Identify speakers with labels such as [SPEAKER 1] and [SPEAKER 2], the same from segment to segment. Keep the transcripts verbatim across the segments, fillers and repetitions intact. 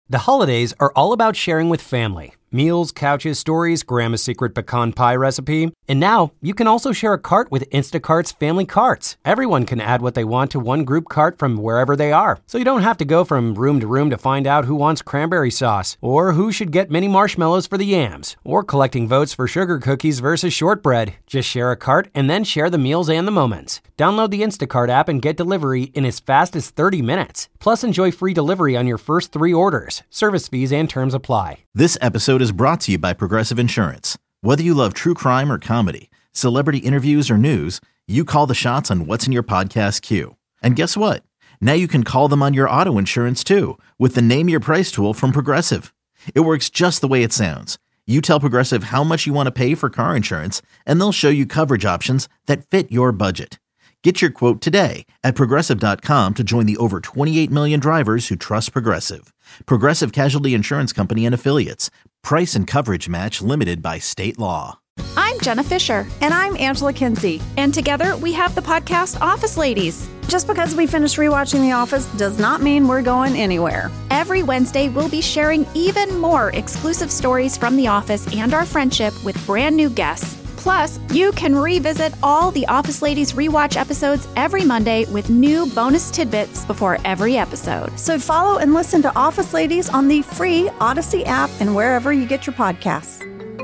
[SPEAKER 1] The holidays are all about sharing with family. Meals, couches, stories, Grandma's secret pecan pie recipe. And now, you can also share a cart with Instacart's Family Carts. Everyone can add what they want to one group cart from wherever they are. So you don't have to go from room to room to find out who wants cranberry sauce, or who should get mini marshmallows for the yams, or collecting votes for sugar cookies versus shortbread. Just share a cart and then share the meals and the moments. Download the Instacart app and get delivery in as fast as thirty minutes. Plus, enjoy free delivery on your first three orders. Service fees and terms apply.
[SPEAKER 2] This episode is brought to you by Progressive Insurance. Whether you love true crime or comedy, celebrity interviews or news, you call the shots on what's in your podcast queue. And guess what? Now you can call them on your auto insurance too with the Name Your Price tool from Progressive. It works just the way it sounds. You tell Progressive how much you want to pay for car insurance, and they'll show you coverage options that fit your budget. Get your quote today at Progressive dot com to join the over twenty-eight million drivers who trust Progressive. Progressive Casualty Insurance Company and Affiliates. Price and coverage match limited by state law.
[SPEAKER 3] I'm Jenna Fisher.
[SPEAKER 4] And I'm Angela Kinsey.
[SPEAKER 3] And together we have the podcast Office Ladies.
[SPEAKER 4] Just because we finished rewatching The Office does not mean we're going anywhere.
[SPEAKER 3] Every Wednesday, we'll be sharing even more exclusive stories from The Office and our friendship with brand new guests. Plus, you can revisit all the Office Ladies rewatch episodes every Monday with new bonus tidbits before every episode.
[SPEAKER 4] So follow and listen to Office Ladies on the free Odyssey app and wherever you get your podcasts.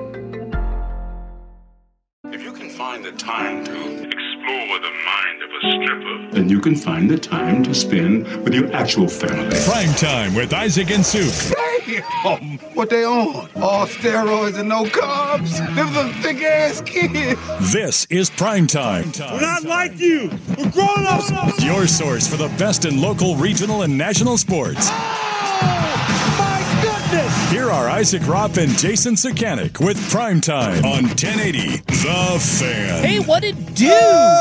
[SPEAKER 5] If you can find the time to explore the mind of a stripper, then you can find the time to spend with your actual family.
[SPEAKER 6] Prime Time with Isaac and Suk.
[SPEAKER 7] Damn! What they on? All steroids and no carbs? Them some thick-ass kids.
[SPEAKER 6] This is Prime Time.
[SPEAKER 8] We're not like you. We're grown-ups.
[SPEAKER 6] Your source for the best in local, regional, and national sports.
[SPEAKER 8] Oh, my goodness!
[SPEAKER 6] Here are Isaac Ropp and Jason Sakanik with Prime Time on ten eighty The Fan.
[SPEAKER 9] Hey, what it do?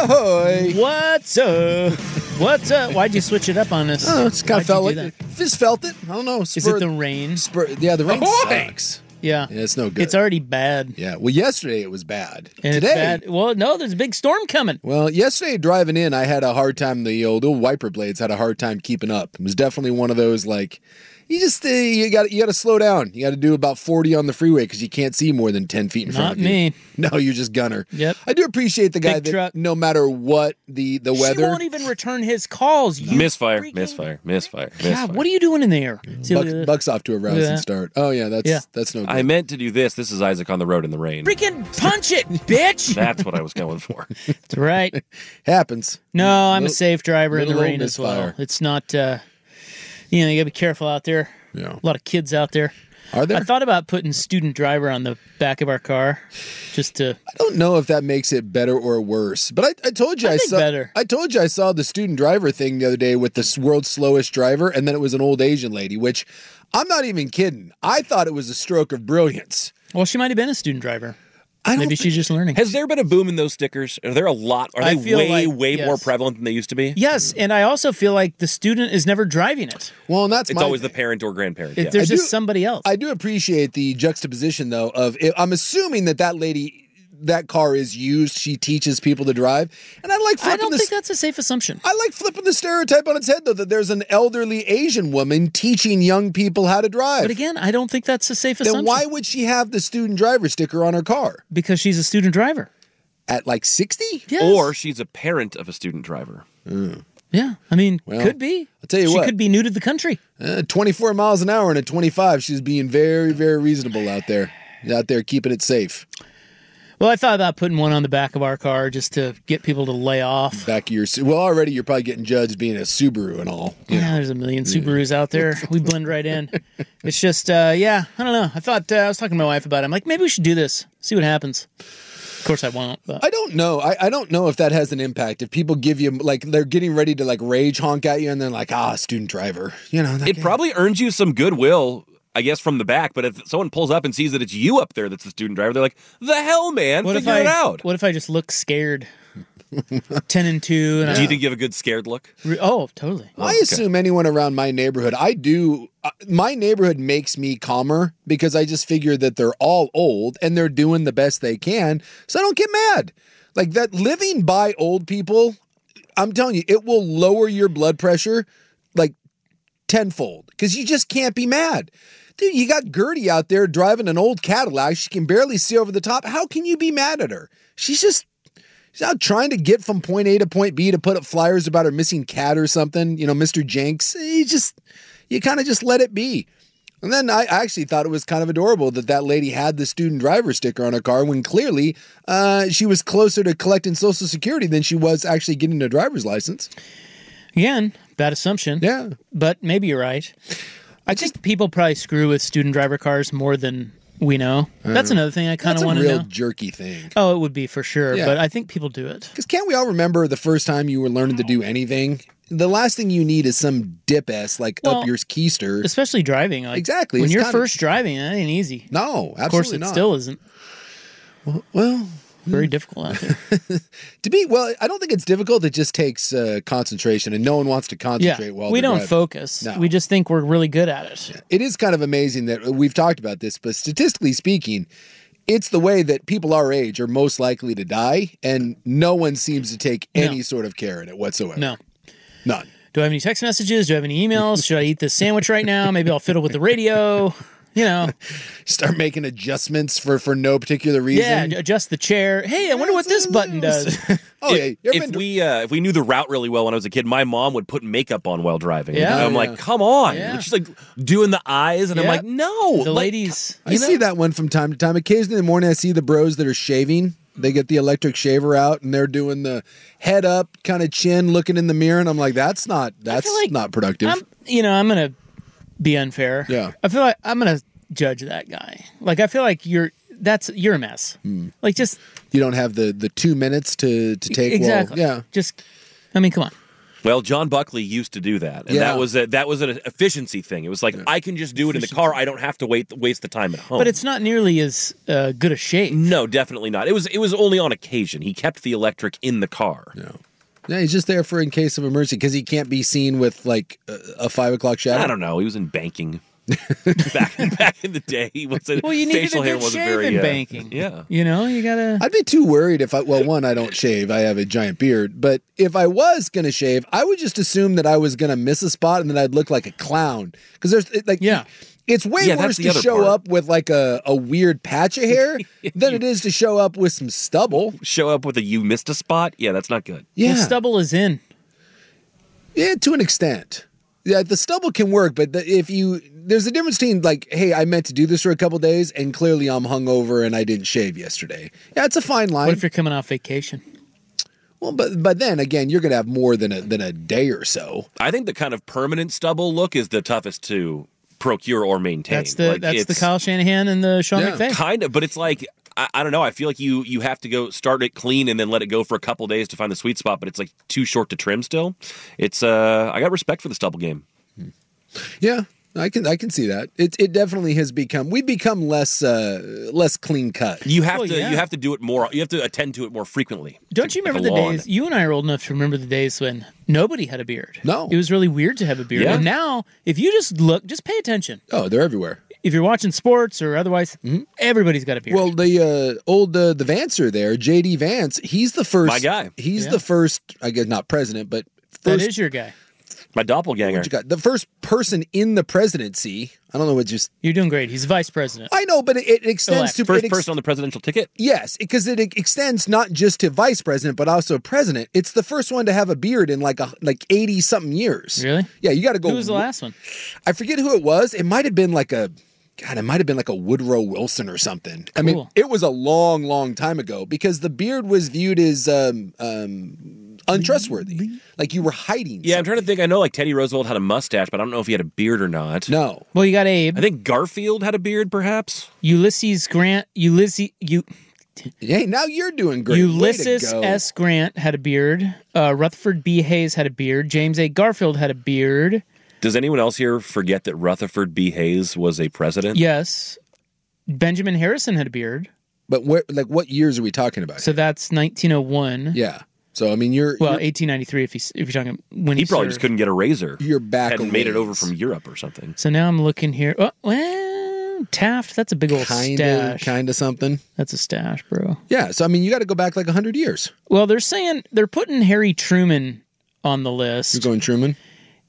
[SPEAKER 10] Oh,
[SPEAKER 9] What's up? What's up? Why'd you switch it up on us?
[SPEAKER 10] Oh, it's kind of felt like
[SPEAKER 9] that?
[SPEAKER 10] Just felt it. I don't know.
[SPEAKER 9] Spur, Is it the rain?
[SPEAKER 10] Spur, yeah, the rain
[SPEAKER 9] Ahoy!
[SPEAKER 10] sucks.
[SPEAKER 9] Yeah.
[SPEAKER 10] yeah, it's no good.
[SPEAKER 9] It's already bad.
[SPEAKER 10] Yeah. Well, yesterday it was bad.
[SPEAKER 9] And
[SPEAKER 10] Today,
[SPEAKER 9] it's bad. Well, no, there's a big storm coming.
[SPEAKER 10] Well, yesterday driving in, I had a hard time. The old, old wiper blades had a hard time keeping up. It was definitely one of those like. You just uh, you got you got to slow down. You got to do about forty on the freeway because you can't see more than ten feet in front
[SPEAKER 9] Not
[SPEAKER 10] of you.
[SPEAKER 9] me.
[SPEAKER 10] No, you're just gunner.
[SPEAKER 9] Yep.
[SPEAKER 10] I do appreciate the guy
[SPEAKER 9] Big
[SPEAKER 10] that
[SPEAKER 9] truck.
[SPEAKER 10] no matter what the the weather,
[SPEAKER 9] She won't even return his calls. You
[SPEAKER 11] misfire,
[SPEAKER 9] freaking...
[SPEAKER 11] misfire, misfire, misfire.
[SPEAKER 9] God, what are you doing in there? See,
[SPEAKER 10] Buck,
[SPEAKER 9] uh,
[SPEAKER 10] Buck's off to a rousing
[SPEAKER 9] yeah.
[SPEAKER 10] start. Oh yeah, that's
[SPEAKER 9] Yeah.
[SPEAKER 10] that's no good.
[SPEAKER 11] I meant to do this. This is Isaac on the road in the rain.
[SPEAKER 9] Freaking punch it, bitch!
[SPEAKER 11] That's what I was going for.
[SPEAKER 9] That's right.
[SPEAKER 10] Happens.
[SPEAKER 9] No, I'm
[SPEAKER 10] Little-
[SPEAKER 9] a safe driver in the
[SPEAKER 10] little
[SPEAKER 9] rain as well.
[SPEAKER 10] misfire.
[SPEAKER 9] It's not, uh, you know, you gotta be careful out there.
[SPEAKER 10] Yeah.
[SPEAKER 9] A lot of kids out there.
[SPEAKER 10] Are there?
[SPEAKER 9] I thought about putting student driver on the back of our car, just to.
[SPEAKER 10] I don't know if that makes it better or worse, but I, I told you
[SPEAKER 9] I
[SPEAKER 10] I,
[SPEAKER 9] think
[SPEAKER 10] saw.
[SPEAKER 9] better.
[SPEAKER 10] I told you I saw the student driver thing the other day with the world's slowest driver, and then it was an old Asian lady, which I'm not even kidding. I thought it was a stroke of brilliance.
[SPEAKER 9] Well, she might have been a student driver.
[SPEAKER 10] I don't
[SPEAKER 9] Maybe
[SPEAKER 10] thi-
[SPEAKER 9] she's just learning.
[SPEAKER 11] Has there been a boom in those stickers? Are there a lot? Are
[SPEAKER 9] I
[SPEAKER 11] they
[SPEAKER 9] feel
[SPEAKER 11] way,
[SPEAKER 9] like-
[SPEAKER 11] way
[SPEAKER 9] yes.
[SPEAKER 11] more prevalent than they used to be?
[SPEAKER 9] Yes, and I also feel like the student is never driving it.
[SPEAKER 10] Well, and that's
[SPEAKER 11] It's
[SPEAKER 10] my
[SPEAKER 11] always
[SPEAKER 10] thing.
[SPEAKER 11] the parent or grandparent.
[SPEAKER 9] It-
[SPEAKER 11] yeah.
[SPEAKER 9] There's
[SPEAKER 10] I
[SPEAKER 9] just
[SPEAKER 10] do-
[SPEAKER 9] somebody else.
[SPEAKER 10] I do appreciate the juxtaposition, though, of I'm assuming that that lady, that car is used. She teaches people to drive, and I like.
[SPEAKER 9] I
[SPEAKER 10] Flipping
[SPEAKER 9] don't
[SPEAKER 10] the,
[SPEAKER 9] think that's a safe assumption.
[SPEAKER 10] I like flipping the stereotype on its head, though, that there's an elderly Asian woman teaching young people how to drive.
[SPEAKER 9] But again, I don't think that's a safe
[SPEAKER 10] then
[SPEAKER 9] assumption.
[SPEAKER 10] why would she have the student driver sticker on her car
[SPEAKER 9] Because she's a student driver.
[SPEAKER 10] at like sixty?
[SPEAKER 9] Yes.
[SPEAKER 11] Or she's a parent of a student driver.
[SPEAKER 9] Yeah, I mean,
[SPEAKER 10] Well,
[SPEAKER 9] could be.
[SPEAKER 10] I'll tell you
[SPEAKER 9] she
[SPEAKER 10] what.
[SPEAKER 9] could be new to the country.
[SPEAKER 10] Uh, twenty-four miles an hour and at twenty-five, she's being very, very reasonable out there. Out there keeping it safe.
[SPEAKER 9] Well, I thought about putting one on the back of our car just to get people to lay off.
[SPEAKER 10] Back of your well, already you're probably getting judged being a Subaru and all. You
[SPEAKER 9] Yeah,
[SPEAKER 10] know.
[SPEAKER 9] there's a million Subarus out there. We blend right in. It's just, uh, yeah, I don't know. I thought uh, I was talking to my wife about it. I'm like, maybe we should do this. See what happens. Of course, I won't. But
[SPEAKER 10] I don't know. I, I don't know if that has an impact. If people give you like they're getting ready to like rage honk at you and then like ah student driver, you know. that
[SPEAKER 11] It
[SPEAKER 10] guy-
[SPEAKER 11] probably earns you some goodwill, I guess, from the back. But if someone pulls up and sees that it's you up there that's the student driver, they're like, the hell, man?
[SPEAKER 9] what if
[SPEAKER 11] Figure
[SPEAKER 9] I,
[SPEAKER 11] it out.
[SPEAKER 9] What if I just look scared? Ten and two. And
[SPEAKER 11] Do you
[SPEAKER 9] I,
[SPEAKER 11] think you have a good scared look?
[SPEAKER 9] Re- oh, totally.
[SPEAKER 10] I assume anyone around my neighborhood, I do. Uh, my neighborhood makes me calmer because I just figure that they're all old and they're doing the best they can. So I don't get mad. Like that living by old people, I'm telling you, it will lower your blood pressure like tenfold because you just can't be mad. Dude, you got Gertie out there driving an old Cadillac. She can barely see over the top. How can you be mad at her? She's just she's out trying to get from point A to point B to put up flyers about her missing cat or something. You know, Mister Jenks. You just, you kind of just let it be. And then I actually thought it was kind of adorable that that lady had the student driver sticker on her car when clearly uh, she was closer to collecting Social Security than she was actually getting a driver's license.
[SPEAKER 9] Again, bad assumption.
[SPEAKER 10] Yeah.
[SPEAKER 9] But maybe you're right. I think people probably screw with student driver cars more than we know. That's another thing I kind of want to know.
[SPEAKER 10] That's a real jerky thing.
[SPEAKER 9] Oh, it would be for sure.
[SPEAKER 10] Yeah.
[SPEAKER 9] But I think people do it.
[SPEAKER 10] Because can't we all remember the first time you were learning to do anything? The last thing you need is some dip-ass like
[SPEAKER 9] Well,
[SPEAKER 10] up your keister.
[SPEAKER 9] Especially driving. Like,
[SPEAKER 10] Exactly.
[SPEAKER 9] When
[SPEAKER 10] It's
[SPEAKER 9] you're
[SPEAKER 10] kinda-
[SPEAKER 9] first driving, that ain't easy.
[SPEAKER 10] No, absolutely
[SPEAKER 9] Of course, it
[SPEAKER 10] not.
[SPEAKER 9] still isn't.
[SPEAKER 10] Well, well
[SPEAKER 9] very difficult out there.
[SPEAKER 10] to be well, I don't think it's difficult. It just takes uh, concentration, and no one wants to concentrate
[SPEAKER 9] Yeah,
[SPEAKER 10] while
[SPEAKER 9] we
[SPEAKER 10] they're
[SPEAKER 9] don't
[SPEAKER 10] driving.
[SPEAKER 9] focus.
[SPEAKER 10] No.
[SPEAKER 9] We just think we're really good at it.
[SPEAKER 10] It is kind of amazing that we've talked about this, but statistically speaking, it's the way that people our age are most likely to die, and no one seems to take any
[SPEAKER 9] No.
[SPEAKER 10] sort of care in it whatsoever.
[SPEAKER 9] No.
[SPEAKER 10] None.
[SPEAKER 9] Do I have any text messages? Do I have any emails? Should I eat this sandwich right now? Maybe I'll fiddle with the radio. You know.
[SPEAKER 10] Start making adjustments for, for no particular reason.
[SPEAKER 9] Yeah, adjust the chair. Hey, I wonder what this button does.
[SPEAKER 10] Oh, yeah.
[SPEAKER 11] If,
[SPEAKER 10] You ever
[SPEAKER 11] if
[SPEAKER 10] been to-
[SPEAKER 11] we uh, if we knew the route really well when I was a kid, my mom would put makeup on while driving.
[SPEAKER 9] Yeah.
[SPEAKER 11] And I'm
[SPEAKER 10] Yeah.
[SPEAKER 11] like, come on.
[SPEAKER 9] Yeah.
[SPEAKER 11] She's like doing the eyes, and I'm
[SPEAKER 9] Yeah.
[SPEAKER 11] like, no.
[SPEAKER 9] The
[SPEAKER 11] like,
[SPEAKER 9] ladies.
[SPEAKER 10] I see that one from time to time. Occasionally in the morning, I see the bros that are shaving. They get the electric shaver out and they're doing the head up, kind of chin, looking in the mirror, and I'm like, that's not that's
[SPEAKER 9] like
[SPEAKER 10] not productive.
[SPEAKER 9] I'm, you know, I'm gonna be unfair.
[SPEAKER 10] Yeah.
[SPEAKER 9] I feel like I'm gonna judge that guy. Like, I feel like you're that's you're a mess.
[SPEAKER 10] Hmm.
[SPEAKER 9] Like, just
[SPEAKER 10] You don't have the the two minutes to to take.
[SPEAKER 9] exactly.
[SPEAKER 10] Well, yeah.
[SPEAKER 9] Just, I mean, come on.
[SPEAKER 11] Well, John Buckley used to do that, and
[SPEAKER 10] Yeah.
[SPEAKER 11] that was a, that was an efficiency thing. It was like I can just do it in the car. I don't have to wait waste the time at home.
[SPEAKER 9] But it's not nearly as uh, good a shape.
[SPEAKER 11] no, definitely not. It was it was only on occasion. He kept the electric in the car.
[SPEAKER 10] Yeah. Yeah, he's just there for in case of emergency because he can't be seen with like a, a five o'clock shadow.
[SPEAKER 11] I don't know. He was in banking. back back in the day, he wasn't.
[SPEAKER 9] Well, you needed
[SPEAKER 11] facial
[SPEAKER 9] a
[SPEAKER 11] hair
[SPEAKER 9] good
[SPEAKER 11] wasn't
[SPEAKER 9] shave
[SPEAKER 11] very
[SPEAKER 9] in
[SPEAKER 11] uh,
[SPEAKER 9] banking.
[SPEAKER 11] Yeah.
[SPEAKER 9] You know, you gotta.
[SPEAKER 10] I'd be too worried if I, well, one, I don't shave. I have a giant beard. But if I was going to shave, I would just assume that I was going to miss a spot and then I'd look like a clown. Because there's it, like,
[SPEAKER 9] Yeah.
[SPEAKER 10] it's way
[SPEAKER 11] Yeah, that's
[SPEAKER 10] worse
[SPEAKER 11] the
[SPEAKER 10] to
[SPEAKER 11] other
[SPEAKER 10] show
[SPEAKER 11] part.
[SPEAKER 10] up with like a, a weird patch of hair than it is to show up with some stubble.
[SPEAKER 11] Show up with a you missed a spot. Yeah, that's not good.
[SPEAKER 10] Yeah.
[SPEAKER 9] The stubble is in.
[SPEAKER 10] Yeah, to an extent. Yeah, the stubble can work, but the, if you, there's a difference between like, hey, I meant to do this for a couple days, and clearly I'm hungover and I didn't shave yesterday. Yeah, it's a fine line.
[SPEAKER 9] What if you're coming off vacation?
[SPEAKER 10] Well, but but then again, you're gonna have more than a than a day or so.
[SPEAKER 11] I think the kind of permanent stubble look is the toughest to procure or maintain.
[SPEAKER 9] That's the
[SPEAKER 11] Like,
[SPEAKER 9] that's the
[SPEAKER 11] it's
[SPEAKER 9] Kyle Shanahan and the Sean
[SPEAKER 10] Yeah.
[SPEAKER 9] McVay.
[SPEAKER 11] kind of, but it's like I, I don't know. I feel like you you have to go start it clean and then let it go for a couple days to find the sweet spot. But it's like too short to trim. Still, it's uh I got respect for the stubble game.
[SPEAKER 10] Yeah, I can I can see that. It it definitely has become we've become less uh, less clean cut.
[SPEAKER 11] You have
[SPEAKER 9] Well,
[SPEAKER 11] to
[SPEAKER 9] yeah.
[SPEAKER 11] you have to do it more. You have to attend to it more frequently.
[SPEAKER 9] Don't
[SPEAKER 11] It's
[SPEAKER 9] you
[SPEAKER 11] like
[SPEAKER 9] remember
[SPEAKER 11] a
[SPEAKER 9] the
[SPEAKER 11] lawn.
[SPEAKER 9] days? You and I are old enough to remember the days when nobody had a beard.
[SPEAKER 10] No.
[SPEAKER 9] It was really weird to have a beard.
[SPEAKER 11] Yeah.
[SPEAKER 9] And now, if you just look, just pay attention.
[SPEAKER 10] Oh, they're everywhere.
[SPEAKER 9] If you're watching sports or otherwise, everybody's got a beard.
[SPEAKER 10] Well, the uh, old uh, the Vancer there, J D Vance, he's the first.
[SPEAKER 11] My guy.
[SPEAKER 10] He's
[SPEAKER 9] Yeah.
[SPEAKER 10] the first. I guess not president, but
[SPEAKER 9] that
[SPEAKER 10] first.
[SPEAKER 9] is your guy.
[SPEAKER 11] My doppelganger.
[SPEAKER 10] what you got? The first person in the presidency. I don't know what just.
[SPEAKER 9] You're doing great. He's vice president.
[SPEAKER 10] I know, but it, it extends
[SPEAKER 9] Elect.
[SPEAKER 10] to
[SPEAKER 11] First
[SPEAKER 10] it ex-
[SPEAKER 11] person on the presidential ticket.
[SPEAKER 10] Yes, because it extends not just to vice president, but also president. It's the first one to have a beard in like a like eighty something years.
[SPEAKER 9] Really?
[SPEAKER 10] Yeah, you got to go.
[SPEAKER 9] Who was the last one?
[SPEAKER 10] I forget who it was. It might have been like a. God, it might have been like a Woodrow Wilson or something. I mean,
[SPEAKER 9] Cool.
[SPEAKER 10] it was a long, long time ago because the beard was viewed as um, um, untrustworthy. Like you were hiding.
[SPEAKER 11] Yeah, I'm
[SPEAKER 10] something.
[SPEAKER 11] trying to think. I know like Teddy Roosevelt had a mustache, but I don't know if he had a beard or not.
[SPEAKER 10] No.
[SPEAKER 9] Well, you got Abe.
[SPEAKER 11] I think Garfield had a beard, perhaps.
[SPEAKER 9] Ulysses Grant. Ulysses. You.
[SPEAKER 10] Hey, now you're doing great. Way to
[SPEAKER 9] Ulysses
[SPEAKER 10] go.
[SPEAKER 9] S. Grant had a beard. Uh, Rutherford B. Hayes had a beard. James A. Garfield had a beard.
[SPEAKER 11] Does anyone else here forget that Rutherford B. Hayes was a president?
[SPEAKER 9] Yes. Benjamin Harrison had a beard.
[SPEAKER 10] But where, like, what years are we talking about?
[SPEAKER 9] So that's nineteen oh one.
[SPEAKER 10] Yeah. So I mean, you're
[SPEAKER 9] Well,
[SPEAKER 10] you're,
[SPEAKER 9] eighteen ninety-three if you if you're talking when
[SPEAKER 11] He
[SPEAKER 9] he,
[SPEAKER 11] probably
[SPEAKER 9] served.
[SPEAKER 11] just couldn't get a razor.
[SPEAKER 10] you're back.
[SPEAKER 11] Hadn't
[SPEAKER 10] a
[SPEAKER 11] made it
[SPEAKER 10] ways.
[SPEAKER 11] over from Europe or something.
[SPEAKER 9] So now I'm looking here. Oh, well, Taft. That's a big old
[SPEAKER 10] kind of
[SPEAKER 9] stash.
[SPEAKER 10] kind of something.
[SPEAKER 9] That's a stash, bro.
[SPEAKER 10] Yeah. So I mean, you got to go back like a hundred years.
[SPEAKER 9] Well, they're saying they're putting Harry Truman on the
[SPEAKER 10] You're
[SPEAKER 9] list.
[SPEAKER 10] going Truman.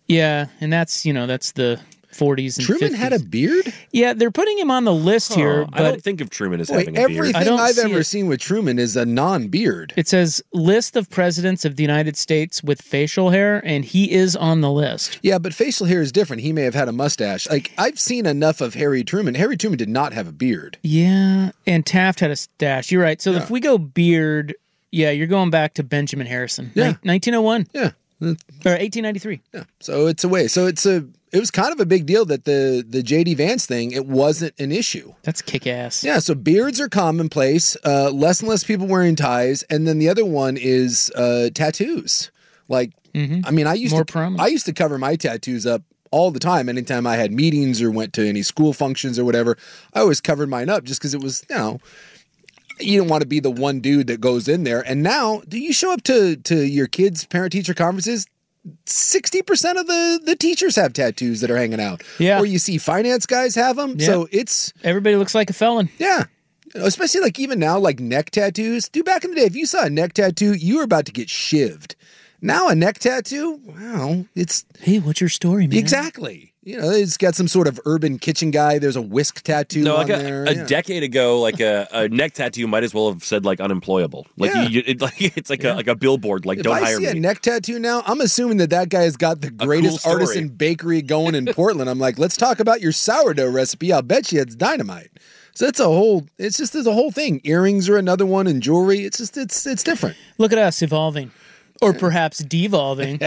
[SPEAKER 9] Yeah, and that's, you know, that's the forties and
[SPEAKER 10] Truman
[SPEAKER 9] fifties.
[SPEAKER 10] had a beard?
[SPEAKER 9] Yeah, they're putting him on the list
[SPEAKER 11] Oh,
[SPEAKER 9] here.
[SPEAKER 11] I
[SPEAKER 9] But
[SPEAKER 11] don't think of Truman as
[SPEAKER 10] Boy,
[SPEAKER 11] having a beard.
[SPEAKER 10] everything
[SPEAKER 9] I don't
[SPEAKER 10] I've
[SPEAKER 9] see
[SPEAKER 10] ever
[SPEAKER 9] it.
[SPEAKER 10] seen with Truman is a non-beard.
[SPEAKER 9] it says list of presidents of the United States with facial hair, and he is on the list.
[SPEAKER 10] Yeah, but facial hair is different. He may have had a mustache. Like, I've seen enough of Harry Truman. Harry Truman did not have a beard.
[SPEAKER 9] Yeah, and Taft had a stash. You're right. So
[SPEAKER 10] Yeah.
[SPEAKER 9] if we go beard, yeah, you're going back to Benjamin Harrison.
[SPEAKER 10] Yeah.
[SPEAKER 9] Nin- nineteen oh one.
[SPEAKER 10] Yeah.
[SPEAKER 9] Or eighteen ninety-three.
[SPEAKER 10] Yeah. So it's a way. So it's a it was kind of a big deal that the the J D Vance thing, it wasn't an issue.
[SPEAKER 9] That's kick-ass.
[SPEAKER 10] Yeah, so beards are commonplace, uh, less and less people wearing ties, and then the other one is uh, tattoos. Like,
[SPEAKER 9] Mhm.
[SPEAKER 10] I mean, I used
[SPEAKER 9] More
[SPEAKER 10] to
[SPEAKER 9] prominent.
[SPEAKER 10] I used to cover my tattoos up all the time. Anytime I had meetings or went to any school functions or whatever, I always covered mine up just because it was, you know, you don't want to be the one dude that goes in there. And now, do you show up to to your kids' parent-teacher conferences? sixty percent of the, the teachers have tattoos that are hanging out.
[SPEAKER 9] Yeah.
[SPEAKER 10] Or you see finance guys have them.
[SPEAKER 9] Yeah.
[SPEAKER 10] So it's...
[SPEAKER 9] Everybody looks like a felon.
[SPEAKER 10] Yeah. Especially like even now, like neck tattoos. Dude, back in the day, if you saw a neck tattoo, you were about to get shivved. Now a neck tattoo, well, it's...
[SPEAKER 9] Hey, what's your story, man?
[SPEAKER 10] Exactly. You know, it's got some sort of urban kitchen guy. There's a whisk tattoo
[SPEAKER 11] No,
[SPEAKER 10] on
[SPEAKER 11] like a,
[SPEAKER 10] there.
[SPEAKER 11] a
[SPEAKER 10] yeah.
[SPEAKER 11] decade ago, like a, a neck tattoo might as well have said like unemployable. Like
[SPEAKER 10] Yeah.
[SPEAKER 11] you, it, like it's like a like a billboard. Like
[SPEAKER 10] If
[SPEAKER 11] don't
[SPEAKER 10] I
[SPEAKER 11] hire
[SPEAKER 10] see
[SPEAKER 11] me.
[SPEAKER 10] a neck tattoo now, I'm assuming that that guy has got the greatest
[SPEAKER 11] story.
[SPEAKER 10] artisan bakery going in Portland. I'm like, let's talk about your sourdough recipe. I'll bet you it's dynamite. So it's a whole, it's just, there's a whole thing. Earrings are another one, and jewelry. It's just, it's, it's different.
[SPEAKER 9] Look at us evolving. Or perhaps devolving.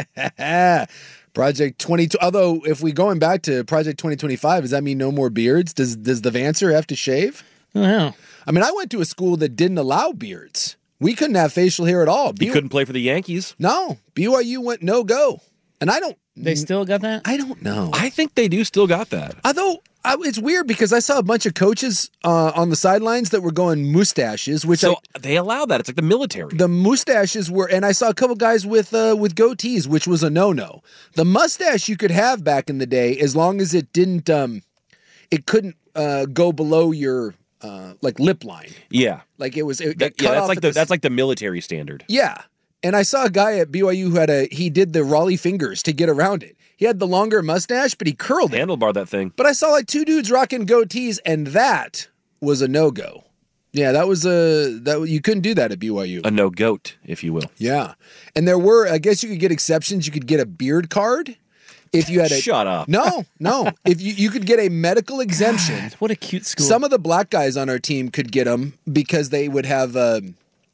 [SPEAKER 10] Project twenty. Although, if we going back to Project twenty twenty-five, does that mean no more beards? Does does the Vancer have to shave?
[SPEAKER 9] Wow.
[SPEAKER 10] I mean, I went to a school that didn't allow beards. We couldn't have facial hair at all.
[SPEAKER 11] You
[SPEAKER 10] B-
[SPEAKER 11] couldn't play for the Yankees.
[SPEAKER 10] No, B Y U went no go, and I don't.
[SPEAKER 9] They still got that?
[SPEAKER 10] I don't know.
[SPEAKER 11] I think they do still got that.
[SPEAKER 10] Although I, it's weird because I saw a bunch of coaches uh, on the sidelines that were going mustaches, which
[SPEAKER 11] So
[SPEAKER 10] I,
[SPEAKER 11] they allow that. It's like the military.
[SPEAKER 10] the mustaches were, and I saw a couple guys with uh, with goatees, which was a no no. The mustache you could have back in the day as long as it didn't, um, it couldn't uh, go below your uh, like lip line.
[SPEAKER 11] yeah,
[SPEAKER 10] Like it was, it
[SPEAKER 11] That-
[SPEAKER 10] got
[SPEAKER 11] yeah.
[SPEAKER 10] cut
[SPEAKER 11] That's
[SPEAKER 10] off
[SPEAKER 11] like
[SPEAKER 10] at
[SPEAKER 11] the
[SPEAKER 10] the-
[SPEAKER 11] that's like the military standard.
[SPEAKER 10] Yeah. And I saw a guy at B Y U who had a, he did the Raleigh fingers to get around it. He had the longer mustache, but he curled it.
[SPEAKER 11] Handlebar that thing.
[SPEAKER 10] But I saw like two dudes rocking goatees, and that was a no-go. Yeah, that was a, that you couldn't do that at B Y U.
[SPEAKER 11] A no goat, if you will.
[SPEAKER 10] Yeah. And there were, I guess you could get exceptions. You could get a beard card. If you had a,
[SPEAKER 11] Shut up.
[SPEAKER 10] No, no. If you, you could get a medical exemption.
[SPEAKER 9] God, what a cute school.
[SPEAKER 10] Some of the black guys on our team could get them because they would have, um,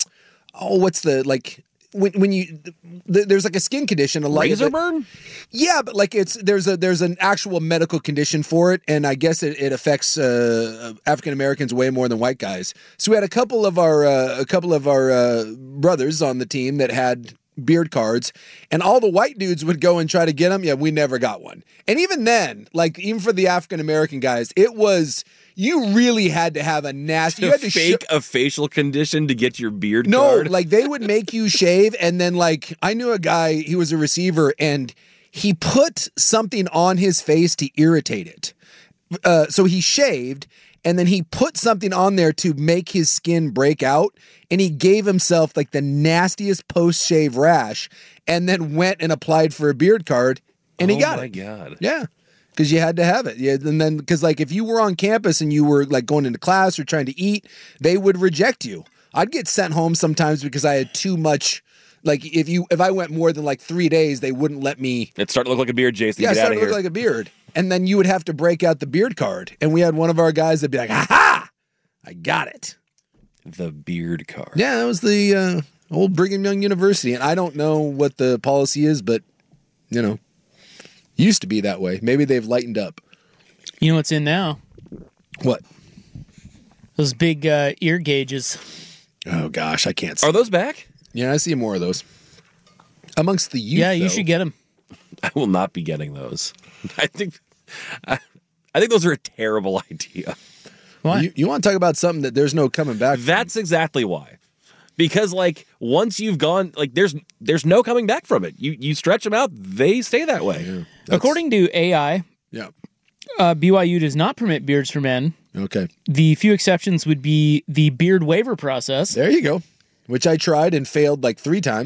[SPEAKER 10] oh, what's the, like, when when you, th- there's like a skin condition. A lot
[SPEAKER 11] Razor
[SPEAKER 10] of it-
[SPEAKER 11] burn?
[SPEAKER 10] Yeah, but like it's, there's a, there's an actual medical condition for it. And I guess it, it affects uh, African Americans way more than white guys. So we had a couple of our, uh, a couple of our uh, brothers on the team that had beard cards, and all the white dudes would go and try to get them. Yeah, we never got one. And even then, like even for the African American guys, it was, you really had to have a nasty, you
[SPEAKER 11] To
[SPEAKER 10] had to
[SPEAKER 11] fake
[SPEAKER 10] sho-
[SPEAKER 11] a facial condition to get your beard
[SPEAKER 10] no,
[SPEAKER 11] card?
[SPEAKER 10] like they would make you shave, and then like I knew a guy, he was a receiver, and he put something on his face to irritate it. Uh, so he shaved, and then he put something on there to make his skin break out, and he gave himself like the nastiest post-shave rash, and then went and applied for a beard card, and he
[SPEAKER 11] Oh
[SPEAKER 10] got
[SPEAKER 11] my
[SPEAKER 10] it.
[SPEAKER 11] God.
[SPEAKER 10] Yeah. Because you had to have it. Yeah. And then, because like if you were on campus and you were like going into class or trying to eat, they would reject you. I'd get sent home sometimes because I had too much. Like if you, if I went more than like three days, they wouldn't let me.
[SPEAKER 11] It started to look like a beard, Jason.
[SPEAKER 10] Yeah, it
[SPEAKER 11] Get out
[SPEAKER 10] started
[SPEAKER 11] of
[SPEAKER 10] to
[SPEAKER 11] here.
[SPEAKER 10] look like a beard. And then you would have to break out the beard card. And we had one of our guys that'd be like, ha ha, I got it.
[SPEAKER 11] The beard card.
[SPEAKER 10] Yeah, that was the uh, old Brigham Young University. And I don't know what the policy is, but, you know, used to be that way. Maybe they've lightened up.
[SPEAKER 9] You know what's in now?
[SPEAKER 10] What?
[SPEAKER 9] Those big uh, ear gauges.
[SPEAKER 10] Oh, gosh, I can't see.
[SPEAKER 11] Are those back?
[SPEAKER 10] Yeah, I see more of those. Amongst the youth,
[SPEAKER 9] Yeah, you
[SPEAKER 10] though.
[SPEAKER 9] should get them.
[SPEAKER 11] I will not be getting those. I think I, I think those are a terrible idea.
[SPEAKER 9] Why?
[SPEAKER 10] You, you want to talk about something that there's no coming back from.
[SPEAKER 11] That's exactly why. Because like once you've gone, like there's there's no coming back from it. You you stretch them out, they stay that way.
[SPEAKER 10] Yeah,
[SPEAKER 9] According to A I,
[SPEAKER 10] yeah.
[SPEAKER 9] uh, B Y U does not permit beards for men.
[SPEAKER 10] Okay.
[SPEAKER 9] The few exceptions would be the beard waiver process.
[SPEAKER 10] There you go. Which I tried and failed like three times.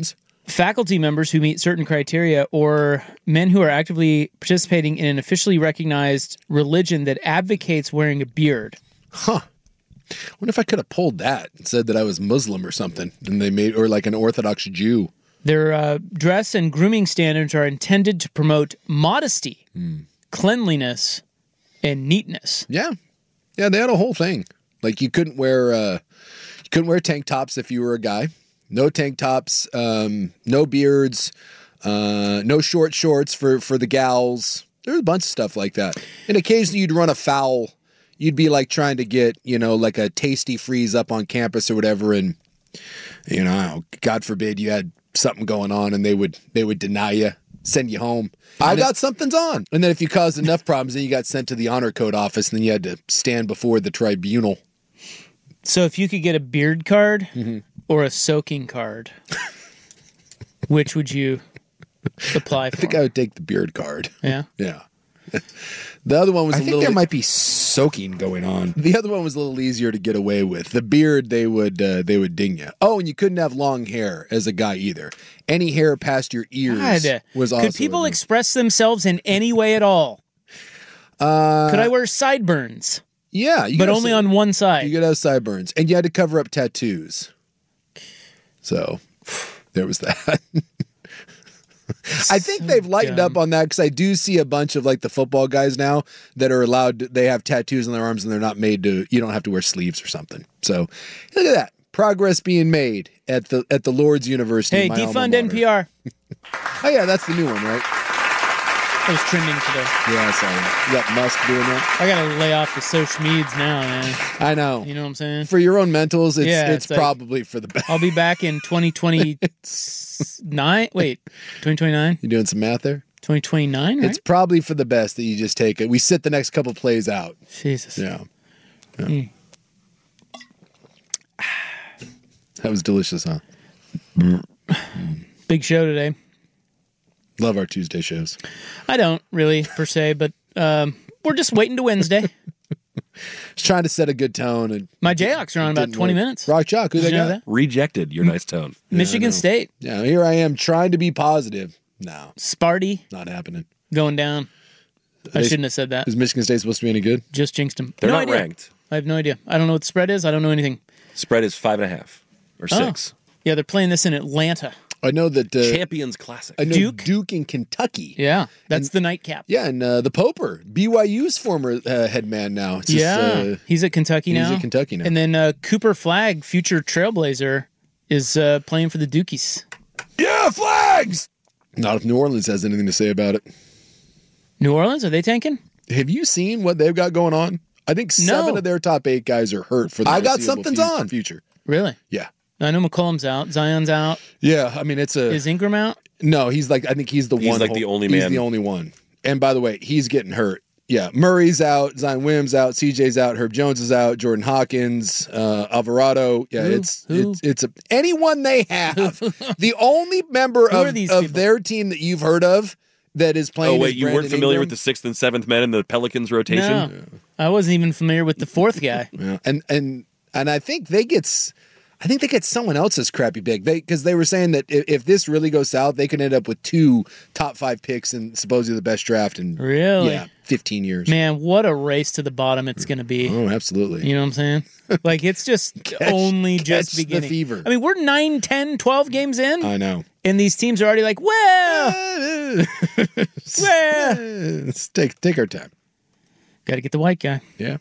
[SPEAKER 9] faculty members who meet certain criteria, or men who are actively participating in an officially recognized religion that advocates wearing a beard.
[SPEAKER 10] Huh. I wonder if I could have pulled that and said that I was Muslim or something, and they made, or like an Orthodox Jew.
[SPEAKER 9] Their uh, dress and grooming standards are intended to promote modesty,
[SPEAKER 10] mm.
[SPEAKER 9] cleanliness, and neatness.
[SPEAKER 10] Yeah. Yeah, they had a whole thing. Like you couldn't wear uh, you couldn't wear tank tops if you were a guy. No tank tops, um, no beards, uh, no short shorts for, for the gals. There's a bunch of stuff like that. And occasionally you'd run afoul. You'd be like trying to get, you know, like a tasty freeze up on campus or whatever. And, you know, God forbid you had something going on and they would they would deny you, send you home. I got something's on. And then if you caused enough problems, then you got sent to the honor code office and then you had to stand before the tribunal.
[SPEAKER 9] So if you could get a beard card
[SPEAKER 10] mm-hmm.
[SPEAKER 9] or a soaking card, which would you apply for?
[SPEAKER 10] I think I would take the beard card.
[SPEAKER 9] Yeah?
[SPEAKER 10] Yeah. The other one was
[SPEAKER 12] I
[SPEAKER 10] a
[SPEAKER 12] think
[SPEAKER 10] little...
[SPEAKER 12] there might be soaking going on.
[SPEAKER 10] The other one was a little easier to get away with. The beard, they would uh, they would ding you. Oh, and you couldn't have long hair as a guy either. Any hair past your ears
[SPEAKER 9] God,
[SPEAKER 10] was also...
[SPEAKER 9] Could people express themselves in any way at all?
[SPEAKER 10] Uh,
[SPEAKER 9] Could I wear sideburns?
[SPEAKER 10] Yeah. You
[SPEAKER 9] but only on one side.
[SPEAKER 10] You could have sideburns. And you had to cover up tattoos. So, there was that. I think they've lightened
[SPEAKER 9] dumb.
[SPEAKER 10] up on that because I do see a bunch of like the football guys now that are allowed, to, they have tattoos on their arms and they're not made to, you don't have to wear sleeves or something. So look at that. Progress being made at the at the Lord's University.
[SPEAKER 9] Hey, defund N P R.
[SPEAKER 10] Oh yeah, that's the new one, right?
[SPEAKER 9] That was trending today.
[SPEAKER 10] Yeah, I saw that. You got Musk doing that.
[SPEAKER 9] I gotta lay off the social meds now, man.
[SPEAKER 10] I know.
[SPEAKER 9] You know what I'm saying?
[SPEAKER 10] For your own mentals, it's
[SPEAKER 9] yeah,
[SPEAKER 10] it's,
[SPEAKER 9] it's like,
[SPEAKER 10] probably for the best.
[SPEAKER 9] I'll be back in twenty twenty-nine. Wait, twenty twenty-nine?
[SPEAKER 10] You doing some math there?
[SPEAKER 9] twenty twenty-nine, right?
[SPEAKER 10] It's probably for the best that you just take it. We sit the next couple plays out.
[SPEAKER 9] Jesus.
[SPEAKER 10] Yeah. yeah.
[SPEAKER 9] Mm.
[SPEAKER 10] That was delicious, huh?
[SPEAKER 9] Big show today.
[SPEAKER 10] Love our Tuesday shows.
[SPEAKER 9] I don't really, per se, but um, we're just waiting to Wednesday.
[SPEAKER 10] Just trying to set a good tone. And
[SPEAKER 9] my Jayhawks are on about twenty
[SPEAKER 10] work.
[SPEAKER 9] minutes.
[SPEAKER 10] Rock Chalk, who
[SPEAKER 9] Did
[SPEAKER 10] they
[SPEAKER 9] you know
[SPEAKER 10] got?
[SPEAKER 9] that?
[SPEAKER 11] Rejected your nice tone.
[SPEAKER 9] Michigan
[SPEAKER 10] yeah,
[SPEAKER 9] State.
[SPEAKER 10] Yeah, here I am trying to be positive. No.
[SPEAKER 9] Sparty.
[SPEAKER 10] Not happening.
[SPEAKER 9] Going down. I
[SPEAKER 10] They-
[SPEAKER 9] shouldn't have said that.
[SPEAKER 10] Is Michigan State supposed to be any good?
[SPEAKER 9] Just jinxed them.
[SPEAKER 11] They're
[SPEAKER 9] no
[SPEAKER 11] not
[SPEAKER 9] idea.
[SPEAKER 11] ranked.
[SPEAKER 9] I have no idea. I don't know what the spread is. I don't know anything.
[SPEAKER 11] Spread is five and a half or
[SPEAKER 9] Oh.
[SPEAKER 11] six.
[SPEAKER 9] Yeah, they're playing this in Atlanta.
[SPEAKER 10] I know that uh,
[SPEAKER 11] Champions Classic.
[SPEAKER 10] I know
[SPEAKER 9] Duke?
[SPEAKER 10] Duke in Kentucky.
[SPEAKER 9] Yeah, that's
[SPEAKER 10] And-
[SPEAKER 9] the nightcap.
[SPEAKER 10] Yeah, and uh, the Poper, B Y U's former uh, head man now. It's just,
[SPEAKER 9] yeah,
[SPEAKER 10] uh,
[SPEAKER 9] he's at Kentucky
[SPEAKER 10] he's
[SPEAKER 9] now.
[SPEAKER 10] at Kentucky now.
[SPEAKER 9] And then uh, Cooper Flagg, future Trailblazer, is uh, playing for the Dukies.
[SPEAKER 10] Yeah, flags! Not if New Orleans has anything to say about it.
[SPEAKER 9] New Orleans, are they tanking?
[SPEAKER 10] Have you seen what they've got going on? I think seven
[SPEAKER 9] No.
[SPEAKER 10] of their top eight guys are hurt for the
[SPEAKER 12] I got
[SPEAKER 10] foreseeable
[SPEAKER 12] something's
[SPEAKER 10] fu-
[SPEAKER 12] on.
[SPEAKER 10] future.
[SPEAKER 9] Really?
[SPEAKER 10] Yeah.
[SPEAKER 9] I know McCollum's out. Zion's out.
[SPEAKER 10] Yeah, I mean, it's a...
[SPEAKER 9] Is Ingram out?
[SPEAKER 10] No, he's like, I think he's the
[SPEAKER 11] He's
[SPEAKER 10] one.
[SPEAKER 11] like the only
[SPEAKER 10] He's
[SPEAKER 11] man.
[SPEAKER 10] the only one. And by the way, he's getting hurt. Yeah, Murray's out, Zion Williams out, C J's out, Herb Jones is out, Jordan Hawkins, uh, Alvarado. Yeah,
[SPEAKER 9] Who?
[SPEAKER 10] it's
[SPEAKER 9] Who?
[SPEAKER 10] it's it's a, anyone they have. The only member
[SPEAKER 9] Who are
[SPEAKER 10] of,
[SPEAKER 9] these
[SPEAKER 10] of
[SPEAKER 9] people?
[SPEAKER 10] their team that you've heard of that is playing.
[SPEAKER 11] Oh, wait,
[SPEAKER 10] is
[SPEAKER 11] you weren't
[SPEAKER 10] Brandon
[SPEAKER 11] familiar
[SPEAKER 10] Ingram.
[SPEAKER 11] with the sixth and seventh men in the Pelicans rotation?
[SPEAKER 9] No. I wasn't even familiar with the fourth guy.
[SPEAKER 10] Yeah. And and and I think they get s- I think they get someone else's crappy pick. They because they were saying that if, if this really goes south, they could end up with two top five picks and supposedly the best draft in
[SPEAKER 9] Really?
[SPEAKER 10] yeah fifteen years.
[SPEAKER 9] Man, what a race to the bottom it's going to be.
[SPEAKER 10] Oh, absolutely.
[SPEAKER 9] You know what I'm saying? Like, it's just only just
[SPEAKER 10] catch the
[SPEAKER 9] beginning.
[SPEAKER 10] fever.
[SPEAKER 9] I mean, we're nine, ten, twelve games in,
[SPEAKER 10] I know.
[SPEAKER 9] and these teams are already like, well, well.
[SPEAKER 10] Let's take take our time.
[SPEAKER 9] Got to get the white guy.
[SPEAKER 10] Yeah.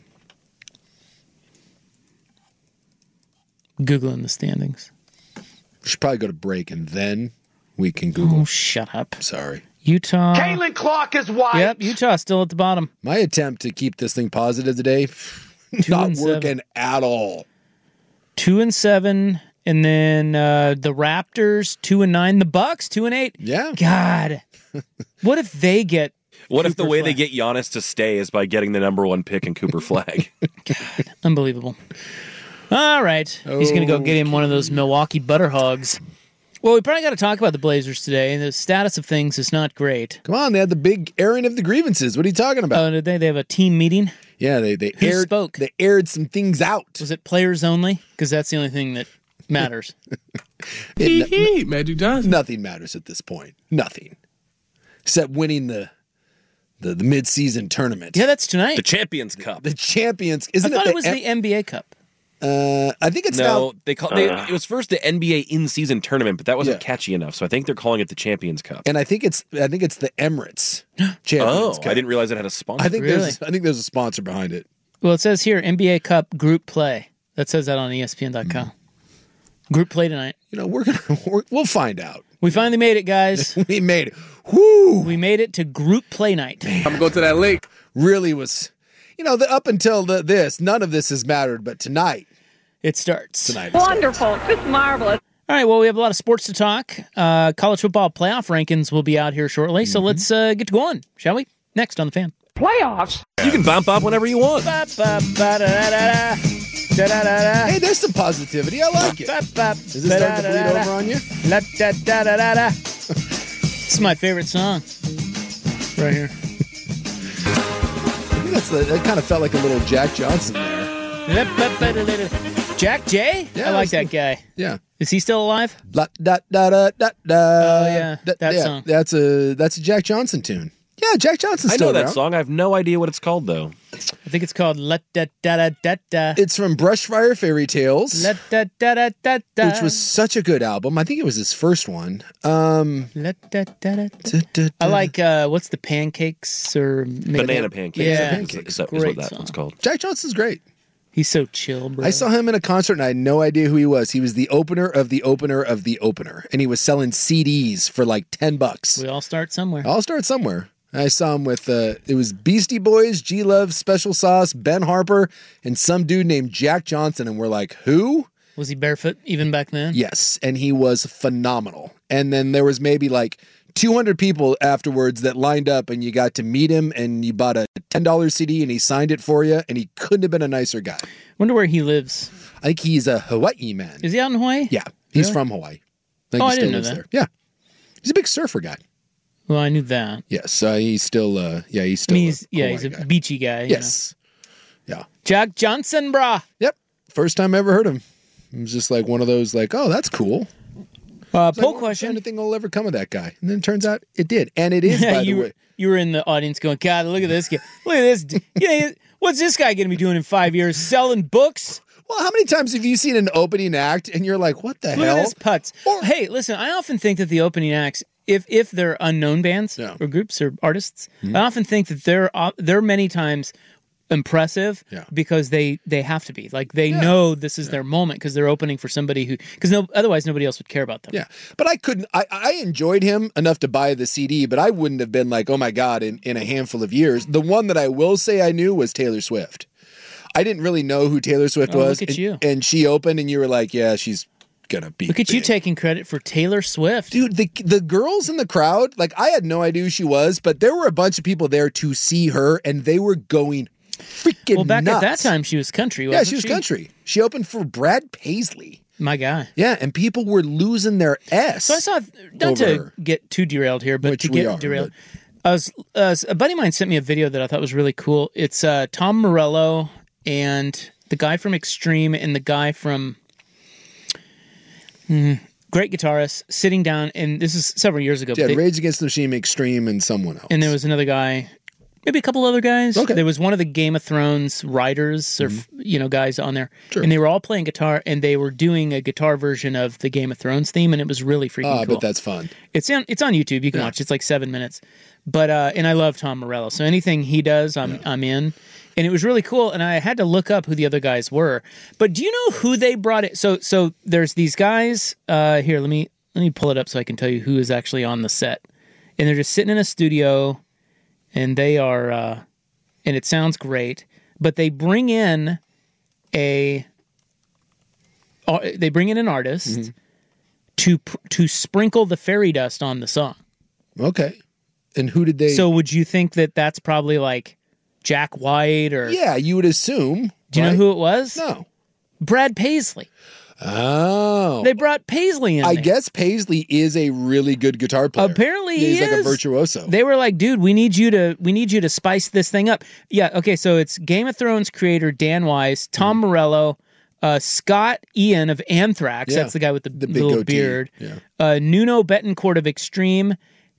[SPEAKER 9] Googling the standings.
[SPEAKER 10] We should probably go to break and then we can Google.
[SPEAKER 9] Oh, shut up.
[SPEAKER 10] Sorry.
[SPEAKER 9] Utah.
[SPEAKER 8] Caitlin Clark is white.
[SPEAKER 9] Yep, Utah still at the bottom.
[SPEAKER 10] My attempt to keep this thing positive today,
[SPEAKER 9] Two
[SPEAKER 10] not
[SPEAKER 9] and seven.
[SPEAKER 10] working at all.
[SPEAKER 9] Two and seven, and then uh, the Raptors two and nine. The Bucks two and eight.
[SPEAKER 10] Yeah.
[SPEAKER 9] God, what if they get?
[SPEAKER 11] What if the
[SPEAKER 9] Cooper
[SPEAKER 11] way
[SPEAKER 9] Flag?
[SPEAKER 11] they get Giannis to stay is by getting the number one pick in Cooper Flag?
[SPEAKER 9] God, unbelievable. All right, he's going to go get him one of those Milwaukee Butter Hogs. Well, we probably got to talk about the Blazers today, and the status of things is not great.
[SPEAKER 10] Come on, they had the big airing of the grievances. What are you talking about?
[SPEAKER 9] Oh, did they? They have a team meeting?
[SPEAKER 10] yeah, they they
[SPEAKER 9] Who
[SPEAKER 10] aired
[SPEAKER 9] spoke?
[SPEAKER 10] they aired some things out.
[SPEAKER 9] Was it players only? Because that's the only thing that matters.
[SPEAKER 10] It,
[SPEAKER 13] Magic Johnson.
[SPEAKER 10] Nothing matters at this point. Nothing. Except winning the the, the mid-season tournament.
[SPEAKER 9] Yeah, that's tonight.
[SPEAKER 11] The Champions Cup.
[SPEAKER 10] The Champions. Isn't
[SPEAKER 9] I thought
[SPEAKER 10] it,
[SPEAKER 9] it was
[SPEAKER 10] M-
[SPEAKER 9] the N B A Cup.
[SPEAKER 10] Uh, I think it's
[SPEAKER 11] no.
[SPEAKER 10] now.
[SPEAKER 11] They call they, it was first the N B A in-season tournament, but that wasn't yeah. catchy enough. So I think they're calling it the Champions Cup.
[SPEAKER 10] And I think it's I think it's the Emirates Champions
[SPEAKER 11] oh,
[SPEAKER 10] Cup.
[SPEAKER 11] I didn't realize it had a sponsor.
[SPEAKER 10] I think
[SPEAKER 9] really?
[SPEAKER 10] there's I think there's a sponsor behind it.
[SPEAKER 9] Well, it says here N B A Cup Group Play. That says that on E S P N dot com. Mm. Group Play tonight.
[SPEAKER 10] You know, we're gonna we're, we'll find out.
[SPEAKER 9] We finally made it, guys.
[SPEAKER 10] we made it. Whoo!
[SPEAKER 9] We made it to Group Play night.
[SPEAKER 13] I'm gonna go to that lake.
[SPEAKER 10] Really was, you know, the, up until the, this, none of this has mattered, but tonight.
[SPEAKER 9] It starts.
[SPEAKER 10] Tonight. It
[SPEAKER 14] Wonderful.
[SPEAKER 10] Starts.
[SPEAKER 14] Just marvelous.
[SPEAKER 9] All right, well, we have a lot of sports to talk. Uh, college football playoff rankings will be out here shortly, mm-hmm. so let's uh, get to going, shall we? Next on The Fan.
[SPEAKER 14] Playoffs?
[SPEAKER 11] You can bump up whenever you want.
[SPEAKER 9] Ba, ba, ba, da, da, da, da, da, da.
[SPEAKER 10] Hey, there's some positivity. I like it.
[SPEAKER 9] Ba, ba,
[SPEAKER 10] Is this starting to bleed over on you?
[SPEAKER 9] La, da, da, da, da, da. This is my favorite song. Right here.
[SPEAKER 10] I think that's the, that kind of felt like a little Jack Johnson there.
[SPEAKER 9] Jack J?
[SPEAKER 10] Yeah,
[SPEAKER 9] I like
[SPEAKER 10] I
[SPEAKER 9] that guy.
[SPEAKER 10] Yeah.
[SPEAKER 9] Is he still alive?
[SPEAKER 10] Da, da, da, da, da, da.
[SPEAKER 9] Oh, yeah.
[SPEAKER 10] Da,
[SPEAKER 9] that
[SPEAKER 10] yeah,
[SPEAKER 9] song.
[SPEAKER 10] That's a, that's a Jack Johnson tune. Yeah, Jack Johnson's
[SPEAKER 11] I
[SPEAKER 10] still
[SPEAKER 11] know that
[SPEAKER 10] around.
[SPEAKER 11] song. I have no idea what it's called, though.
[SPEAKER 9] I think it's called La Da Da Da Da Da.
[SPEAKER 10] It's from Brushfire Fairy Tales.
[SPEAKER 9] La Da Da Da Da Da.
[SPEAKER 10] Which was such a good album. I think it was his first one. Um,
[SPEAKER 9] La Da Da Da Da. I like, uh, what's the pancakes or...
[SPEAKER 11] Banana pancakes.
[SPEAKER 9] Yeah.
[SPEAKER 10] Pancakes.
[SPEAKER 11] Is that, is what that one's called.
[SPEAKER 10] Jack Johnson's great.
[SPEAKER 9] He's so chill, bro.
[SPEAKER 10] I saw him in a concert and I had no idea who he was. He was the opener of the opener of the opener. And he was selling C Ds for like ten bucks.
[SPEAKER 9] We all start somewhere.
[SPEAKER 10] I'll start somewhere. I saw him with, uh, it was Beastie Boys, G-Love, Special Sauce, Ben Harper, and some dude named Jack Johnson. And we're like, who?
[SPEAKER 9] Was he barefoot even back then?
[SPEAKER 10] Yes. And he was phenomenal. And then there was maybe like two hundred people afterwards that lined up and you got to meet him and you bought a ten dollars C D and he signed it for you and he couldn't have been a nicer guy.
[SPEAKER 9] Wonder where he lives.
[SPEAKER 10] I think he's a Hawaii man.
[SPEAKER 9] Is he out in Hawaii?
[SPEAKER 10] Yeah. He's
[SPEAKER 9] Really?
[SPEAKER 10] from Hawaii. I think
[SPEAKER 9] Oh,
[SPEAKER 10] he
[SPEAKER 9] I
[SPEAKER 10] still
[SPEAKER 9] didn't know
[SPEAKER 10] lives
[SPEAKER 9] that.
[SPEAKER 10] there. Yeah. He's a big surfer guy.
[SPEAKER 9] Well, I knew that.
[SPEAKER 10] Yes. Uh, he's still, uh, yeah, he's
[SPEAKER 9] I
[SPEAKER 10] still
[SPEAKER 9] mean,
[SPEAKER 10] a
[SPEAKER 9] he's, yeah,
[SPEAKER 10] Hawaii
[SPEAKER 9] he's a
[SPEAKER 10] guy.
[SPEAKER 9] beachy guy. you
[SPEAKER 10] Yes. Yeah.
[SPEAKER 9] know. Jack Johnson, brah.
[SPEAKER 10] Yep. First time I ever heard him. It was just like one of those like, oh, that's cool.
[SPEAKER 9] Uh,
[SPEAKER 10] It's
[SPEAKER 9] poll
[SPEAKER 10] like,
[SPEAKER 9] question.
[SPEAKER 10] Anything will ever come of that guy. And then it turns out it did. And it is,
[SPEAKER 9] Yeah,
[SPEAKER 10] by
[SPEAKER 9] you
[SPEAKER 10] the
[SPEAKER 9] were,
[SPEAKER 10] way.
[SPEAKER 9] you were in the audience going, God, look at this guy. Look at this. d- Yeah, what's this guy going to be doing in five years? Selling books?
[SPEAKER 10] Well, how many times have you seen an opening act and you're like, what the
[SPEAKER 9] Look
[SPEAKER 10] hell?
[SPEAKER 9] at this putz. Hey, listen, I often think that the opening acts, if if they're unknown bands
[SPEAKER 10] Yeah.
[SPEAKER 9] or groups or artists,
[SPEAKER 10] Mhm.
[SPEAKER 9] I often think that they're uh, they're many times impressive
[SPEAKER 10] Yeah.
[SPEAKER 9] because they they have to be. Like they
[SPEAKER 10] Yeah.
[SPEAKER 9] know this is their moment because they're opening for somebody who because no otherwise nobody else would care about them.
[SPEAKER 10] Yeah, but I couldn't. I, I enjoyed him enough to buy the C D, but I wouldn't have been like, oh my god, in, in a handful of years. The one that I will say I knew was Taylor Swift. I didn't really know who Taylor Swift
[SPEAKER 9] Oh,
[SPEAKER 10] was.
[SPEAKER 9] look at
[SPEAKER 10] and,
[SPEAKER 9] you.
[SPEAKER 10] and she opened, and you were like, yeah, she's gonna be.
[SPEAKER 9] Look at you
[SPEAKER 10] big.
[SPEAKER 9] taking credit for Taylor Swift.
[SPEAKER 10] Dude, the the girls in the crowd, like I had no idea who she was, but there were a bunch of people there to see her, and they were going freaking
[SPEAKER 9] Well, back
[SPEAKER 10] nuts.
[SPEAKER 9] at that time, she was country.
[SPEAKER 10] Yeah,
[SPEAKER 9] Wasn't
[SPEAKER 10] she was country. She opened for Brad Paisley.
[SPEAKER 9] My guy.
[SPEAKER 10] Yeah, and people were losing their S.
[SPEAKER 9] So I saw, not
[SPEAKER 10] over
[SPEAKER 9] to
[SPEAKER 10] her.
[SPEAKER 9] get too derailed here, but
[SPEAKER 10] Which
[SPEAKER 9] to
[SPEAKER 10] we
[SPEAKER 9] get
[SPEAKER 10] are,
[SPEAKER 9] derailed, I was, uh, a buddy of mine sent me a video that I thought was really cool. It's uh, Tom Morello and the guy from Extreme and the guy from mm, great guitarist sitting down, and this is several years ago.
[SPEAKER 10] Yeah,
[SPEAKER 9] but they-
[SPEAKER 10] Rage Against the Machine, Extreme, and someone else.
[SPEAKER 9] and there was another guy, maybe a couple other guys.
[SPEAKER 10] Okay.
[SPEAKER 9] There was one of the Game of Thrones writers or
[SPEAKER 10] Mm-hmm.
[SPEAKER 9] you know guys on there,
[SPEAKER 10] Sure.
[SPEAKER 9] and they were all playing guitar, and they were doing a guitar version of the Game of Thrones theme, and it was really freaking
[SPEAKER 10] Ah,
[SPEAKER 9] cool.
[SPEAKER 10] but that's fun.
[SPEAKER 9] It's on it's on YouTube. You can
[SPEAKER 10] Yeah.
[SPEAKER 9] watch. It's like seven minutes. But uh, and I love Tom Morello, so anything he does, I'm I'm in. And it was really cool. And I had to look up who the other guys were. But do you know who they brought it? So so there's these guys. Uh, here, let me let me pull it up so I can tell you who is actually on the set. And they're just sitting in a studio, and they are, uh, and it sounds great. But they bring in a, uh, they bring in an artist
[SPEAKER 10] Mm-hmm.
[SPEAKER 9] to pr- to sprinkle the fairy dust on the song.
[SPEAKER 10] Okay. And who did they?
[SPEAKER 9] So would you think that that's probably like Jack White or?
[SPEAKER 10] yeah, you would assume.
[SPEAKER 9] Do you
[SPEAKER 10] right?
[SPEAKER 9] know who it was?
[SPEAKER 10] No.
[SPEAKER 9] Brad Paisley.
[SPEAKER 10] Oh.
[SPEAKER 9] They brought Paisley in.
[SPEAKER 10] I
[SPEAKER 9] there.
[SPEAKER 10] guess Paisley is a really good guitar player.
[SPEAKER 9] Apparently
[SPEAKER 10] Yeah, he's
[SPEAKER 9] he
[SPEAKER 10] like a
[SPEAKER 9] is.
[SPEAKER 10] virtuoso.
[SPEAKER 9] They were like, dude, we need you to we need you to spice this thing up. Yeah, okay, so it's Game of Thrones creator Dan Wise, Tom
[SPEAKER 10] Mm-hmm.
[SPEAKER 9] Morello, Uh, Scott Ian of Anthrax,
[SPEAKER 10] Yeah.
[SPEAKER 9] that's the guy with the,
[SPEAKER 10] The big
[SPEAKER 9] little
[SPEAKER 10] goatee.
[SPEAKER 9] beard.
[SPEAKER 10] Yeah.
[SPEAKER 9] Uh, Nuno Betancourt of Extreme,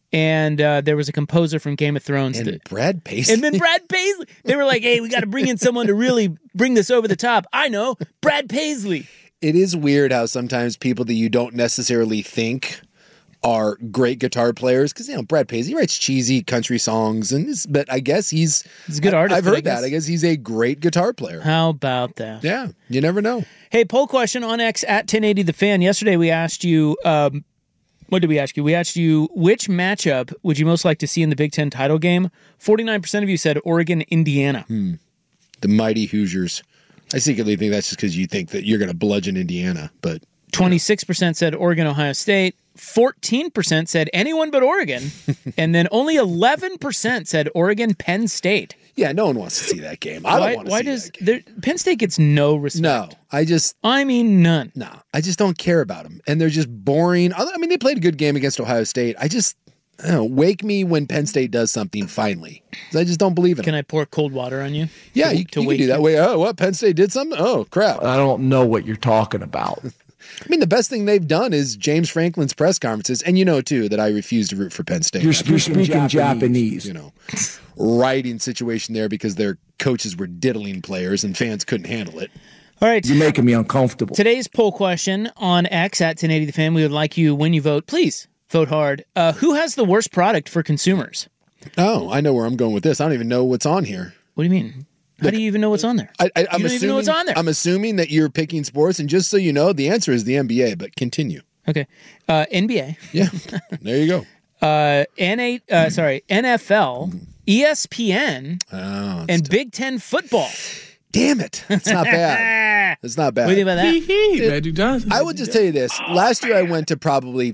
[SPEAKER 9] and uh, there was a composer from Game of Thrones.
[SPEAKER 10] And
[SPEAKER 9] that,
[SPEAKER 10] Brad Paisley.
[SPEAKER 9] and then Brad Paisley. They were like, hey, we got to bring in someone to really bring this over the top. I know, Brad Paisley.
[SPEAKER 10] It is weird how sometimes people that you don't necessarily think are great guitar players, because you know Brad Paisley writes cheesy country songs, and is, but I guess he's
[SPEAKER 9] he's a good artist.
[SPEAKER 10] I've
[SPEAKER 9] but I
[SPEAKER 10] heard that.
[SPEAKER 9] guess-
[SPEAKER 10] I guess he's a great guitar player.
[SPEAKER 9] How about that?
[SPEAKER 10] Yeah, you never know.
[SPEAKER 9] Hey, poll question on X at ten eighty The Fan. Yesterday we asked you, um, what did we ask you? We asked you, which matchup would you most like to see in the Big Ten title game? forty-nine percent of you said Oregon, Indiana.
[SPEAKER 10] Hmm. The mighty Hoosiers. I secretly think that's just because you think that you're going to bludgeon Indiana, but
[SPEAKER 9] twenty-six percent said Oregon, Ohio State. fourteen percent said anyone but Oregon. And then only eleven percent said Oregon, Penn State.
[SPEAKER 10] yeah, no one wants to see that game. I
[SPEAKER 9] why,
[SPEAKER 10] don't want to
[SPEAKER 9] why
[SPEAKER 10] see
[SPEAKER 9] does
[SPEAKER 10] that game.
[SPEAKER 9] there, Penn State gets no respect?
[SPEAKER 10] No, I just
[SPEAKER 9] I mean none.
[SPEAKER 10] no, I just don't care about them, and they're just boring. I mean, they played a good game against Ohio State. I just I don't know, wake me when Penn State does something finally. 'Cause I just don't believe in
[SPEAKER 9] Can
[SPEAKER 10] them.
[SPEAKER 9] I pour cold water on you?
[SPEAKER 10] Yeah,
[SPEAKER 9] to,
[SPEAKER 10] you,
[SPEAKER 9] to
[SPEAKER 10] you can
[SPEAKER 9] wake
[SPEAKER 10] do that.
[SPEAKER 9] you?
[SPEAKER 10] Wait, oh, what? Penn State did something? Oh, crap.
[SPEAKER 13] I don't know what you're talking about.
[SPEAKER 10] I mean, the best thing they've done is James Franklin's press conferences. And you know, too, that I refuse to root for Penn State.
[SPEAKER 13] You're,
[SPEAKER 10] I
[SPEAKER 13] you're
[SPEAKER 10] think
[SPEAKER 13] speaking Japanese.
[SPEAKER 10] You know, writing situation there because their coaches were diddling players and fans couldn't handle it.
[SPEAKER 9] All right.
[SPEAKER 13] You're making me uncomfortable.
[SPEAKER 9] Today's poll question on X at ten eighty The Fan. We would like you, when you vote, please vote hard. Uh, who has the worst product for consumers?
[SPEAKER 10] Oh, I know where I'm going with this. I don't even know what's on here.
[SPEAKER 9] What do you mean? How do you even know what's on there?
[SPEAKER 10] I, I,
[SPEAKER 9] you
[SPEAKER 10] I'm
[SPEAKER 9] don't
[SPEAKER 10] assuming,
[SPEAKER 9] even know what's on there.
[SPEAKER 10] I'm assuming that you're picking sports, and just so you know, the answer is the N B A, but continue.
[SPEAKER 9] Okay. Uh, N B A.
[SPEAKER 10] Yeah, there you go.
[SPEAKER 9] Uh, N eight, uh, sorry, N F L, E S P N,
[SPEAKER 10] Oh,
[SPEAKER 9] and Big Ten football.
[SPEAKER 10] damn it. It's not bad. It's not bad.
[SPEAKER 9] What do you think about that?
[SPEAKER 13] Magic Johnson.
[SPEAKER 10] I would just tell you this. Last year I went to probably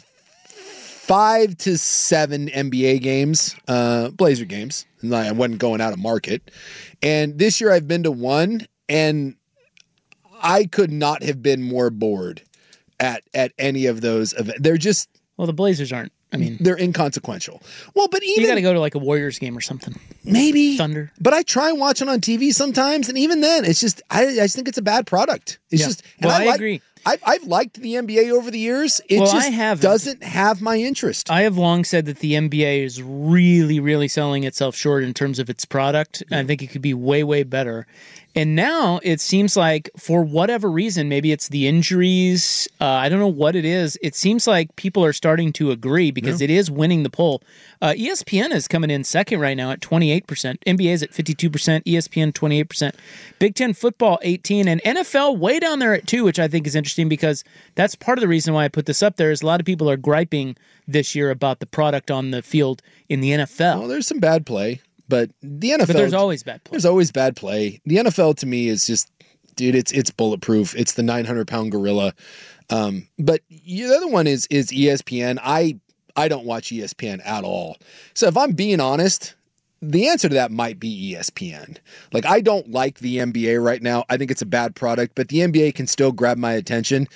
[SPEAKER 10] five to seven N B A games, uh, Blazer games. And I wasn't going out of market. And this year I've been to one, and I could not have been more bored at at any of those events. They're just
[SPEAKER 9] Well, the Blazers aren't. I mean,
[SPEAKER 10] they're inconsequential. Well, but even
[SPEAKER 9] you got to go to like a Warriors game or something.
[SPEAKER 10] maybe
[SPEAKER 9] Thunder.
[SPEAKER 10] But I try and watch it on T V sometimes, and even then, it's just I, I just think it's a bad product. It's
[SPEAKER 9] Yeah.
[SPEAKER 10] just and
[SPEAKER 9] Well, I
[SPEAKER 10] like,
[SPEAKER 9] agree.
[SPEAKER 10] I've, I've liked the N B A over the years. It
[SPEAKER 9] Well,
[SPEAKER 10] just
[SPEAKER 9] I haven't.
[SPEAKER 10] doesn't have my interest.
[SPEAKER 9] I have long said that the N B A is really, really selling itself short in terms of its product. I think it could be way, way better. And now it seems like, for whatever reason, maybe it's the injuries, uh, I don't know what it is. It seems like people are starting to agree because it is winning the poll. Uh, E S P N is coming in second right now at twenty-eight percent. N B A is at fifty-two percent. E S P N twenty-eight percent. Big Ten football eighteen, and N F L way down there at two, which I think is interesting because that's part of the reason why I put this up there. Is a lot of people are griping this year about the product on the field in the N F L.
[SPEAKER 10] Well, there's some bad play, but the N F L.
[SPEAKER 9] But there's always bad play.
[SPEAKER 10] There's always bad play. The N F L to me is just, dude, it's it's bulletproof. It's the nine hundred pound gorilla. Um, but the other one is is E S P N. I I don't watch E S P N at all. So if I'm being honest, the answer to that might be E S P N. Like, I don't like the N B A right now. I think it's a bad product, but the N B A can still grab my attention.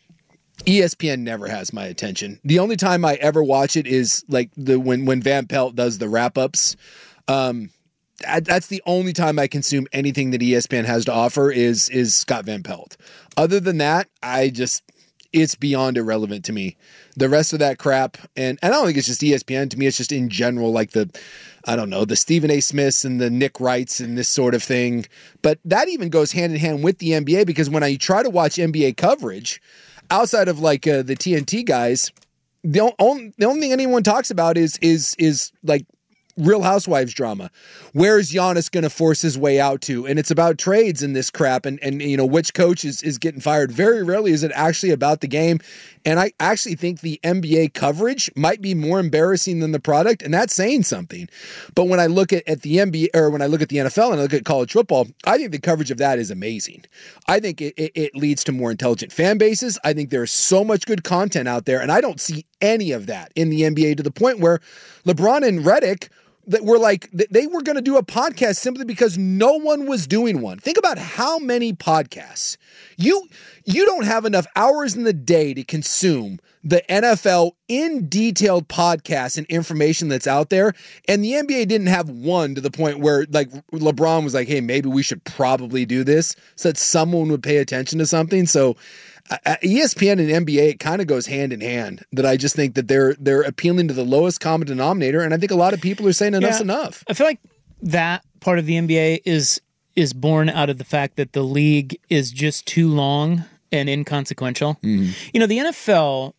[SPEAKER 10] E S P N never has my attention. The only time I ever watch it is like the when when Van Pelt does the wrap ups. Um, that, that's the only time I consume anything that E S P N has to offer is is Scott Van Pelt. Other than that, I just it's beyond irrelevant to me. The rest of that crap, and, and I don't think it's just E S P N. To me, it's just in general, like the, I don't know, the Stephen A. Smiths and the Nick Wrights and this sort of thing. But that even goes hand in hand with the N B A, because when I try to watch N B A coverage, outside of like uh, the T N T guys, the only the only thing anyone talks about is is is like Real Housewives drama. Where's Giannis going to force his way out to? And it's about trades and this crap, and and you know which coach is is getting fired. Very rarely is it actually about the game. And I actually think the N B A coverage might be more embarrassing than the product, and that's saying something. But when I look at, at the N B A, or when I look at the N F L and I look at college football, I think the coverage of that is amazing. I think it, it, it leads to more intelligent fan bases. I think there's so much good content out there, and I don't see any of that in the N B A, to the point where LeBron and Redick that were like, they were going to do a podcast simply because no one was doing one. Think about how many podcasts. You, you don't have enough hours in the day to consume the N F L in detailed podcasts and information that's out there. And the N B A didn't have one to the point where like LeBron was like, hey, maybe we should probably do this so that someone would pay attention to something. So uh, E S P N and N B A, it kind of goes hand in hand, that I just think that they're, they're appealing to the lowest common denominator. And I think a lot of people are saying enough's
[SPEAKER 9] Yeah,
[SPEAKER 10] enough.
[SPEAKER 9] I feel like that part of the N B A is, is born out of the fact that the league is just too long and inconsequential.
[SPEAKER 10] Mm-hmm.
[SPEAKER 9] You know, the N F L,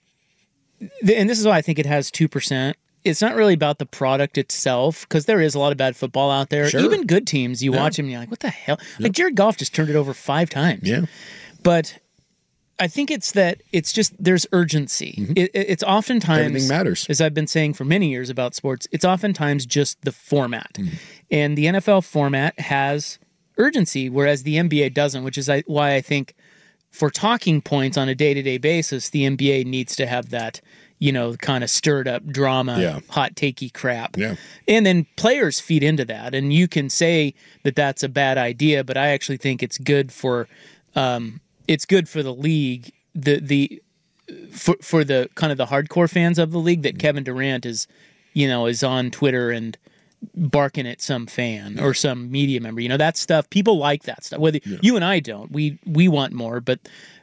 [SPEAKER 9] and this is why I think it has two percent. It's not really about the product itself, because there is a lot of bad football out there.
[SPEAKER 10] Sure.
[SPEAKER 9] Even good teams, you
[SPEAKER 10] Yeah.
[SPEAKER 9] watch them and you're like, what the hell?
[SPEAKER 10] Yep.
[SPEAKER 9] Like Jared Goff just turned it over five times.
[SPEAKER 10] Yeah.
[SPEAKER 9] But I think it's that it's just there's urgency.
[SPEAKER 10] Mm-hmm.
[SPEAKER 9] It, it- it's oftentimes,
[SPEAKER 10] Everything matters.
[SPEAKER 9] as I've been saying for many years about sports, it's oftentimes just the format.
[SPEAKER 10] Mm-hmm.
[SPEAKER 9] And the N F L format has urgency, whereas the N B A doesn't, which is I- why I think for talking points on a day-to-day basis, the N B A needs to have that, you know, kind of stirred up drama,
[SPEAKER 10] Yeah.
[SPEAKER 9] hot takey crap.
[SPEAKER 10] Yeah.
[SPEAKER 9] And then players feed into that. And you can say that that's a bad idea, but I actually think it's good for um, it's good for the league, the the for for the kind of the hardcore fans of the league, that Kevin Durant is, you know, is on Twitter and barking at some fan or some media member. You know, that stuff, people like that stuff. Whether
[SPEAKER 10] Yeah.
[SPEAKER 9] you and I don't, we we want more, but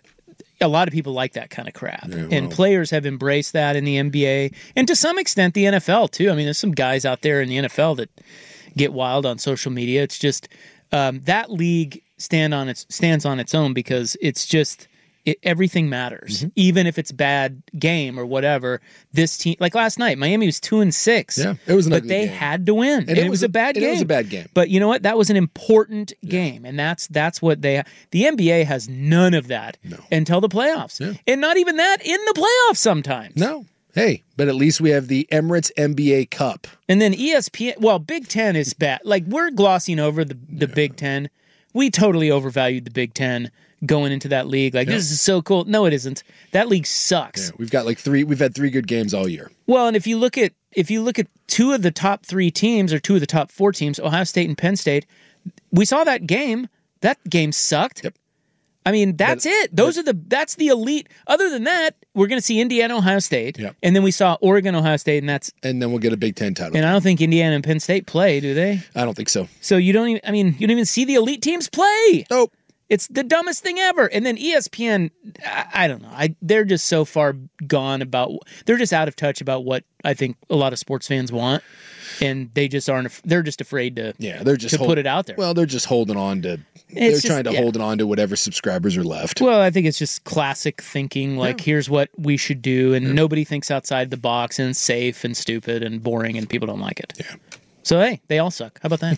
[SPEAKER 9] a lot of people like that kind of crap.
[SPEAKER 10] Yeah,
[SPEAKER 9] And
[SPEAKER 10] well.
[SPEAKER 9] players have embraced that in the N B A and to some extent the N F L too. I mean, there's some guys out there in the N F L that get wild on social media. It's just um, that league stand on its stands on its own because it's just it, everything matters,
[SPEAKER 10] Mm-hmm.
[SPEAKER 9] even if it's bad game or whatever. This team, like last night, Miami was two and six.
[SPEAKER 10] Yeah, it was an
[SPEAKER 9] but
[SPEAKER 10] ugly
[SPEAKER 9] they
[SPEAKER 10] game.
[SPEAKER 9] had to win, and,
[SPEAKER 10] And
[SPEAKER 9] it,
[SPEAKER 10] it
[SPEAKER 9] was
[SPEAKER 10] was
[SPEAKER 9] a
[SPEAKER 10] a-
[SPEAKER 9] bad
[SPEAKER 10] and
[SPEAKER 9] game.
[SPEAKER 10] it was a bad game.
[SPEAKER 9] But you know what? That was an important game, and that's that's what they. The N B A has none of that
[SPEAKER 10] No.
[SPEAKER 9] until the playoffs,
[SPEAKER 10] Yeah.
[SPEAKER 9] and not even that in the playoffs sometimes.
[SPEAKER 10] No. Hey, but at least we have the Emirates N B A Cup.
[SPEAKER 9] And then E S P N, well, Big Ten is bad. Like, we're glossing over the, the Big Ten. We totally overvalued the Big Ten going into that league. Like,
[SPEAKER 10] Yeah.
[SPEAKER 9] this is so cool. No, it isn't. That league sucks.
[SPEAKER 10] Yeah, we've got like three. We've had three good games all year.
[SPEAKER 9] Well, and if you look at if you look at two of the top three teams or two of the top four teams, Ohio State and Penn State, we saw that game. That game sucked.
[SPEAKER 10] Yep.
[SPEAKER 9] I mean, that's
[SPEAKER 10] But-
[SPEAKER 9] it. Those are the that's the elite. Other than that, we're going to see Indiana, Ohio State,
[SPEAKER 10] Yep.
[SPEAKER 9] and then we saw Oregon, Ohio State, and that's.
[SPEAKER 10] And then we'll get a Big Ten title.
[SPEAKER 9] And I don't think Indiana and Penn State play, do they?
[SPEAKER 10] I don't think so.
[SPEAKER 9] So you don't even. I mean, you don't even see the elite teams play.
[SPEAKER 10] Nope.
[SPEAKER 9] It's the dumbest thing ever. And then E S P N, I, I don't know. I they're just so far gone about. They're just out of touch about what I think a lot of sports fans want, and they just aren't. af- They're just afraid to.
[SPEAKER 10] Yeah, they're just
[SPEAKER 9] to
[SPEAKER 10] hold-
[SPEAKER 9] put it out there.
[SPEAKER 10] Well, they're just holding on to. they're
[SPEAKER 9] just-
[SPEAKER 10] trying to
[SPEAKER 9] yeah.
[SPEAKER 10] hold on to whatever subscribers are left.
[SPEAKER 9] Well, I think it's just classic thinking. Like,
[SPEAKER 10] Yeah.
[SPEAKER 9] here's what we should do, and nobody thinks outside the box, and it's safe and stupid and boring, and people don't like it.
[SPEAKER 10] Yeah.
[SPEAKER 9] So hey, they all suck. How about that?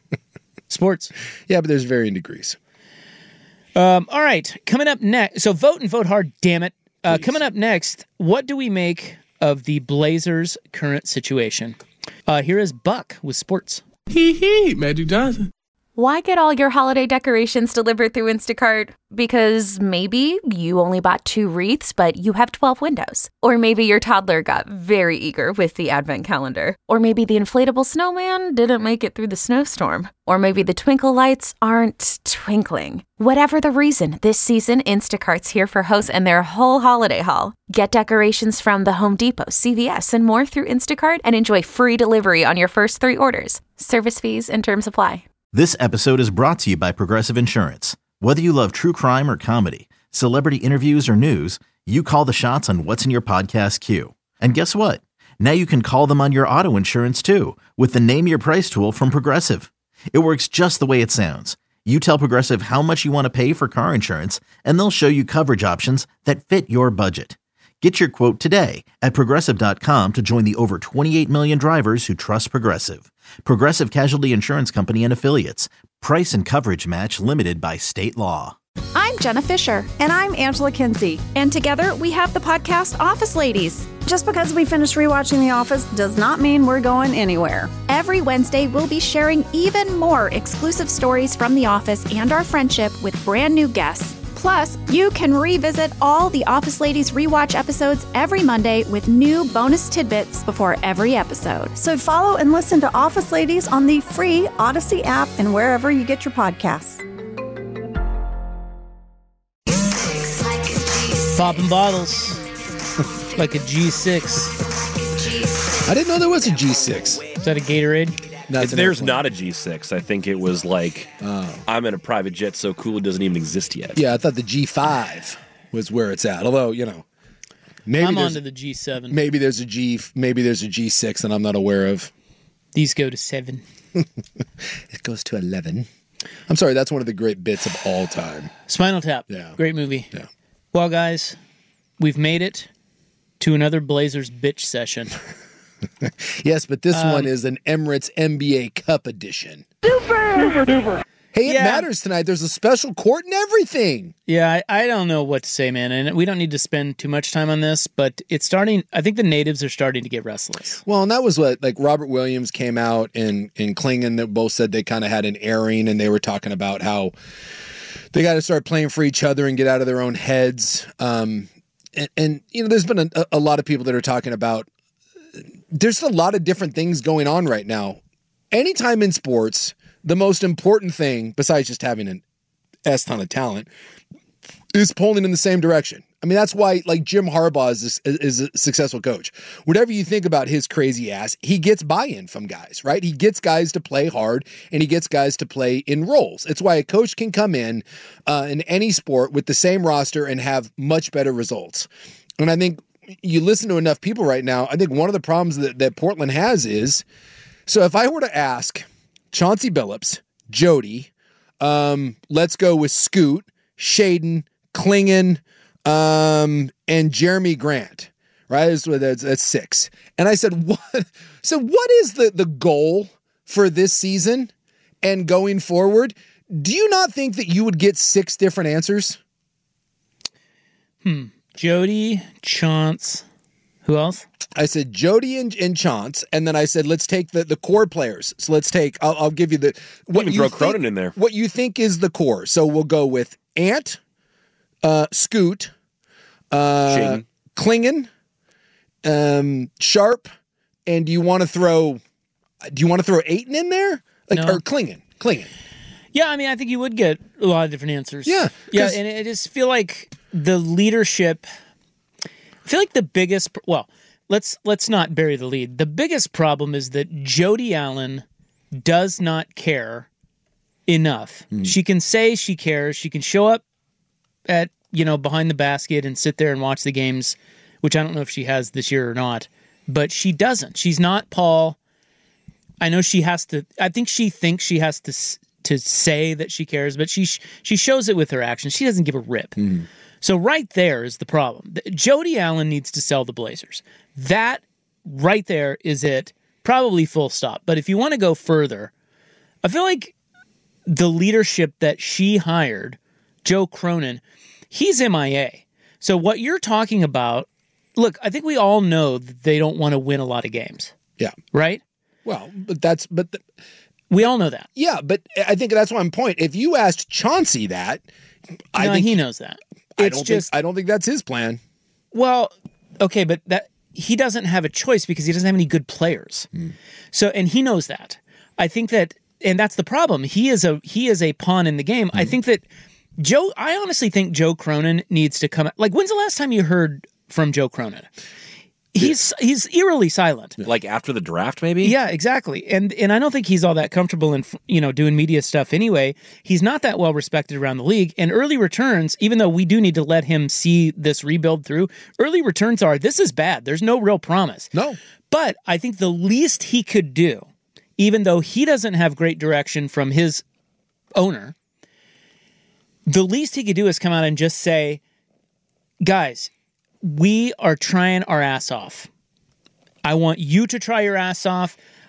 [SPEAKER 9] Sports.
[SPEAKER 10] Yeah, but there's varying degrees.
[SPEAKER 9] Um, all right, coming up next. So vote and vote hard, damn it. Uh, coming up next, what do we make of the Blazers' current situation? Uh, here is Buck with sports.
[SPEAKER 14] Hee hee, Magic Johnson.
[SPEAKER 15] Why get all your holiday decorations delivered through Instacart? Because maybe you only bought two wreaths, but you have twelve windows. Or maybe your toddler got very eager with the advent calendar. Or maybe the inflatable snowman didn't make it through the snowstorm. Or maybe the twinkle lights aren't twinkling. Whatever the reason, this season, Instacart's here for hosts and their whole holiday haul. Get decorations from the Home Depot, C V S, and more through Instacart and enjoy free delivery on your first three orders. Service fees and terms apply.
[SPEAKER 2] This episode is brought to you by Progressive Insurance. Whether you love true crime or comedy, celebrity interviews or news, you call the shots on what's in your podcast queue. And guess what? Now you can call them on your auto insurance too with the Name Your Price tool from Progressive. It works just the way it sounds. You tell Progressive how much you want to pay for car insurance, and they'll show you coverage options that fit your budget. Get your quote today at Progressive dot com to join the over twenty-eight million drivers who trust Progressive. Progressive Casualty Insurance Company and Affiliates. Price and coverage match limited by state law.
[SPEAKER 3] I'm Jenna Fisher.
[SPEAKER 4] And I'm Angela Kinsey.
[SPEAKER 3] And together we have the podcast Office Ladies.
[SPEAKER 4] Just because we finished rewatching The Office does not mean we're going anywhere.
[SPEAKER 3] Every Wednesday, we'll be sharing even more exclusive stories from The Office and our friendship with brand new guests. Plus, you can revisit all the Office Ladies rewatch episodes every Monday with new bonus tidbits before every episode.
[SPEAKER 4] So follow and listen to Office Ladies on the free Odyssey app and wherever you get your podcasts.
[SPEAKER 9] Popping bottles like a G six.
[SPEAKER 10] I didn't know there was a G six.
[SPEAKER 9] Is that a Gatorade?
[SPEAKER 10] No,
[SPEAKER 11] If there's not a G six, I think it was like,
[SPEAKER 10] Oh.
[SPEAKER 11] I'm in a private jet so cool it doesn't even exist yet.
[SPEAKER 10] Yeah, I thought the G five was where it's at. Although, you know, maybe
[SPEAKER 9] I'm
[SPEAKER 10] there's,
[SPEAKER 9] on to the G seven.
[SPEAKER 10] maybe there's a G maybe there's a G six that I'm not aware of.
[SPEAKER 9] These go to seven.
[SPEAKER 10] It goes to eleven. I'm sorry, that's one of the great bits of all time.
[SPEAKER 9] Spinal Tap.
[SPEAKER 10] Yeah.
[SPEAKER 9] Great movie.
[SPEAKER 10] Yeah.
[SPEAKER 9] Well, guys, we've made it to another Blazers bitch session.
[SPEAKER 10] Yes, but this
[SPEAKER 9] Um,
[SPEAKER 10] one is an Emirates N B A Cup edition.
[SPEAKER 8] Super! Super duper.
[SPEAKER 10] Hey, it
[SPEAKER 9] Yeah.
[SPEAKER 10] matters tonight. There's a special court and everything.
[SPEAKER 9] Yeah, I, I don't know what to say, man. And we don't need to spend too much time on this, but it's starting. I think the natives are starting to get restless.
[SPEAKER 10] Well, and that was what, like, Robert Williams came out and, and Klingon, that both said they kind of had an airing, and they were talking about how they got to start playing for each other and get out of their own heads. Um, and, and, you know, there's been a, a lot of people that are talking about there's a lot of different things going on right now. Anytime in sports, the most important thing, besides just having an S ton of talent, is pulling in the same direction. I mean, that's why, like, Jim Harbaugh is a, is a successful coach. Whatever you think about his crazy ass, he gets buy-in from guys, right? He gets guys to play hard, and he gets guys to play in roles. It's why a coach can come in uh, in any sport with the same roster and have much better results. And I think you listen to enough people right now, I think one of the problems that, that Portland has is, so if I were to ask Chauncey Billups, Jody, um, let's go with Scoot, Shaden, Klingon, um, and Jeremy Grant, right? That's, that's, that's six. And I said, what? So what is the, the goal for this season and going forward? Do you not think that you would get six different answers?
[SPEAKER 9] Hmm. Jody, Chance, who else?
[SPEAKER 10] I said Jody and, and Chance, and then I said let's take the, the core players. So let's take. I'll, I'll give you the.
[SPEAKER 11] What you throw
[SPEAKER 10] think,
[SPEAKER 11] Cronin in there.
[SPEAKER 10] What you think is the core? So we'll go with Ant, uh, Scoot, uh,
[SPEAKER 11] Shaden.
[SPEAKER 10] Klingon, um, Sharp, and do you want to throw? Do you want to throw Ayton in there? Like
[SPEAKER 9] No.
[SPEAKER 10] or Klingon? Klingon.
[SPEAKER 9] Yeah, I mean, I think you would get a lot of different answers.
[SPEAKER 10] Yeah,
[SPEAKER 9] yeah,
[SPEAKER 10] 'cause-
[SPEAKER 9] and I just feel like the leadership. I feel like the biggest. Well, let's let's not bury the lead. The biggest problem is that Jody Allen does not care enough.
[SPEAKER 10] Mm.
[SPEAKER 9] She can say she cares. She can show up at you know behind the basket and sit there and watch the games, which I don't know if she has this year or not. But she doesn't. She's not Paul. I know she has to. I think she thinks she has to s- to say that she cares, but she sh- she shows it with her actions. She doesn't give a rip.
[SPEAKER 10] Mm.
[SPEAKER 9] So right there is the problem. Jody Allen needs to sell the Blazers. That right there is it. Probably full stop. But if you want to go further, I feel like the leadership that she hired, Joe Cronin, he's M I A. So what you're talking about, look, I think we all know that they don't want to win a lot of games.
[SPEAKER 10] Yeah.
[SPEAKER 9] Right?
[SPEAKER 10] Well, but that's but. The,
[SPEAKER 9] we all know that.
[SPEAKER 10] Yeah, but I think that's one point. If you asked Chauncey that, I
[SPEAKER 9] no,
[SPEAKER 10] think
[SPEAKER 9] he knows that.
[SPEAKER 10] I
[SPEAKER 9] It's
[SPEAKER 10] don't
[SPEAKER 9] just
[SPEAKER 10] think I don't think that's his plan.
[SPEAKER 9] Well, okay, but that he doesn't have a choice because he doesn't have any good players.
[SPEAKER 10] Mm.
[SPEAKER 9] So, and he knows that. I think that, and that's the problem. He is a he is a pawn in the game. Mm. I think that Joe. I honestly think Joe Cronin needs to come. Like, when's the last time you heard from Joe Cronin? He's he's eerily silent.
[SPEAKER 11] Like after the draft, maybe?
[SPEAKER 9] Yeah, exactly. And and I don't think he's all that comfortable in, you know, doing media stuff anyway. He's not that well respected around the league. And early returns, even though we do need to let him see this rebuild through, early returns are, this is bad. There's no real promise.
[SPEAKER 10] No.
[SPEAKER 9] But I think the least he could do, even though he doesn't have great direction from his owner, the least he could do is come out and just say, guys, we are trying our ass off. I want you to try your ass off.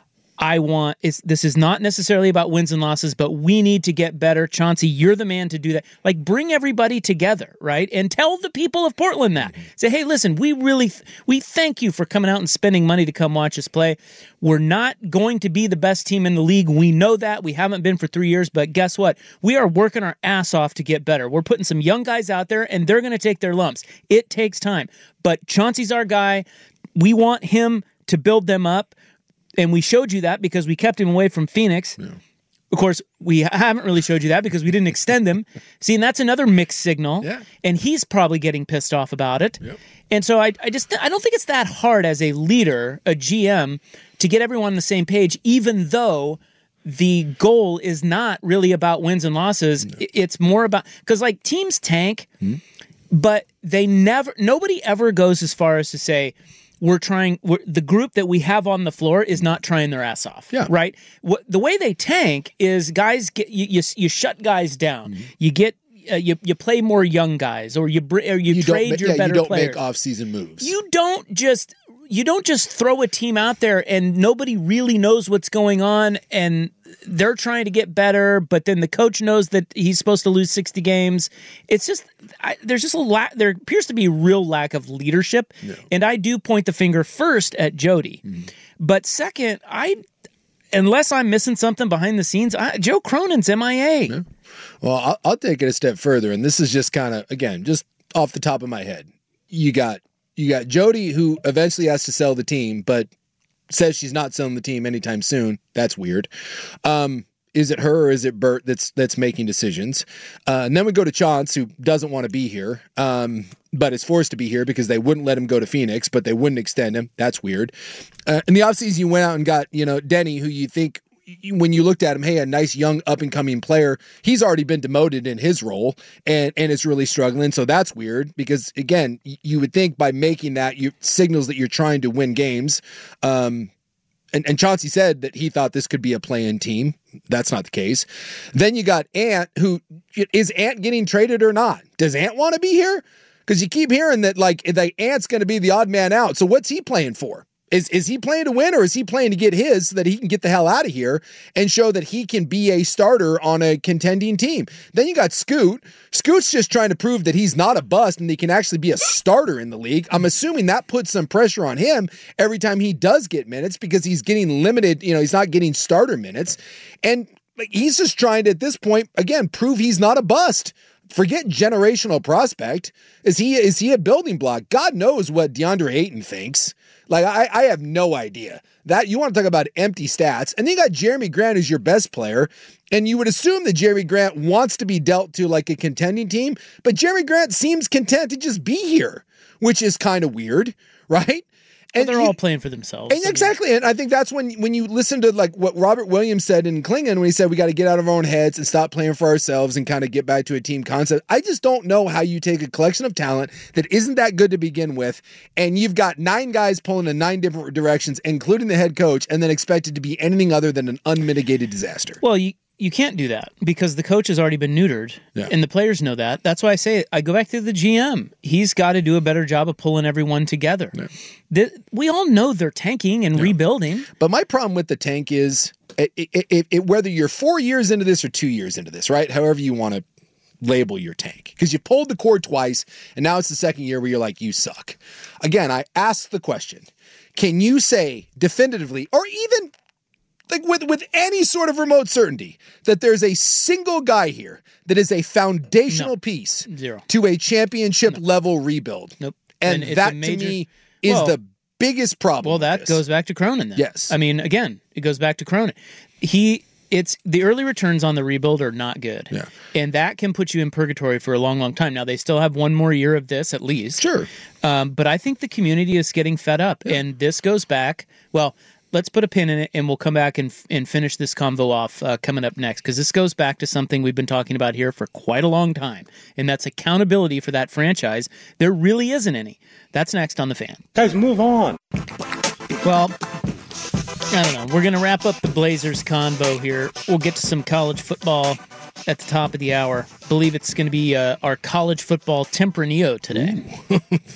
[SPEAKER 9] I want it's, this is not necessarily about wins and losses, but we need to get better. Chauncey, you're the man to do that. Like, bring everybody together, right? And tell the people of Portland that. Say, hey, listen, we really, th- we thank you for coming out and spending money to come watch us play. We're not going to be the best team in the league. We know that. We haven't been for three years, but guess what? We are working our ass off to get better. We're putting some young guys out there, and they're going to take their lumps. It takes time. But Chauncey's our guy. We want him to build them up. And we showed you that because we kept him away from Phoenix. Yeah. Of course, we haven't really showed you that because we didn't extend him. See, and that's another mixed signal.
[SPEAKER 10] Yeah.
[SPEAKER 9] And he's probably getting pissed off about it.
[SPEAKER 10] Yep.
[SPEAKER 9] And so I, I just I don't think it's that hard as a leader, a G M, to get everyone on the same page, even though the goal is not really about wins and losses. No. It's more about, because like teams tank, hmm. but they never, nobody ever goes as far as to say, we're trying, we're, the group that we have on the floor is not trying their ass off.
[SPEAKER 10] Yeah.
[SPEAKER 9] Right? What, the way they tank is guys get, you, you, you shut guys down. Mm-hmm. You get, uh, you, you play more young guys, or you, or you, you trade your
[SPEAKER 10] yeah,
[SPEAKER 9] better
[SPEAKER 10] you don't
[SPEAKER 9] players.
[SPEAKER 10] make off-season moves.
[SPEAKER 9] You don't just, you don't just throw a team out there and nobody really knows what's going on and they're trying to get better, but then the coach knows that he's supposed to lose sixty games. It's just, I, there's just a lack, there appears to be a real lack of leadership. Yeah. And I do point the finger first at Jody. Mm. But second, I, unless I'm missing something behind the scenes, I, Joe Cronin's M I A.
[SPEAKER 10] Yeah. Well, I'll, I'll take it a step further. And this is just kind of, again, just off the top of my head. You got, you got Jody, who eventually has to sell the team, but says she's not selling the team anytime soon. That's weird. Um, is it her or is it Bert that's that's making decisions? Uh, and then we go to Chauncey, who doesn't want to be here, um, but is forced to be here because they wouldn't let him go to Phoenix, but they wouldn't extend him. That's weird. Uh, in the offseason, you went out and got, you know, Denny, who you think, when you looked at him, hey, a nice young up-and-coming player, he's already been demoted in his role and, and is really struggling. So that's weird because, again, you would think by making that, you signals that you're trying to win games. Um, and, and Chauncey said that he thought this could be a play-in team. That's not the case. Then you got Ant, who, is Ant getting traded or not? Does Ant want to be here? Because you keep hearing that, like, the Ant's going to be the odd man out. So what's he playing for? Is is he playing to win, or is he playing to get his so that he can get the hell out of here and show that he can be a starter on a contending team? Then you got Scoot. Scoot's just trying to prove that he's not a bust and he can actually be a starter in the league. I'm assuming that puts some pressure on him every time he does get minutes because he's getting limited, you know, he's not getting starter minutes. And he's just trying to, at this point, again, prove he's not a bust. Forget generational prospect. Is he is he a building block? God knows what DeAndre Ayton thinks. Like, I, I have no idea. That you want to talk about empty stats. And then you got Jeremy Grant, who's your best player. And you would assume that Jeremy Grant wants to be dealt to like a contending team. But Jeremy Grant seems content to just be here, which is kind of weird, right?
[SPEAKER 9] And well, they're you, all playing for themselves.
[SPEAKER 10] And exactly. And I think that's when when you listen to like what Robert Williams said in Klingon when he said we got to get out of our own heads and stop playing for ourselves and kind of get back to a team concept. I just don't know how you take a collection of talent that isn't that good to begin with, and you've got nine guys pulling in nine different directions, including the head coach, and then expect it to be anything other than an unmitigated disaster.
[SPEAKER 9] Well, you You can't do that because the coach has already been neutered, yeah. and the players know that. That's why I say I go back to the G M. He's got to do a better job of pulling everyone together. Yeah. The, we all know they're tanking and yeah. rebuilding.
[SPEAKER 10] But my problem with the tank is it, it, it, it, whether you're four years into this or two years into this, right? However you want to label your tank, because you pulled the cord twice, and now it's the second year where you're like, you suck. Again, I asked the question, can you say definitively, or even like with, with any sort of remote certainty, that there's a single guy here that is a foundational
[SPEAKER 9] no.
[SPEAKER 10] piece
[SPEAKER 9] Zero.
[SPEAKER 10] to a championship no. level rebuild?
[SPEAKER 9] Nope.
[SPEAKER 10] And, and that major, to me is well, the biggest problem.
[SPEAKER 9] Well, that
[SPEAKER 10] this.
[SPEAKER 9] goes back to Cronin then.
[SPEAKER 10] Yes.
[SPEAKER 9] I mean, again, it goes back to Cronin. He, it's the early returns on the rebuild are not good.
[SPEAKER 10] Yeah.
[SPEAKER 9] And that can put you in purgatory for a long, long time. Now, they still have one more year of this at least.
[SPEAKER 10] Sure.
[SPEAKER 9] Um, but I think the community is getting fed up. Yeah. And this goes back, well, let's put a pin in it, and we'll come back and and finish this convo off uh, coming up next, because this goes back to something we've been talking about here for quite a long time, and that's accountability for that franchise. There really isn't any. That's next on The Fan.
[SPEAKER 8] Guys, move on.
[SPEAKER 9] Well, I don't know. We're going to wrap up the Blazers convo here. We'll get to some college football at the top of the hour. I believe it's going to be uh, our college football Tempranillo today.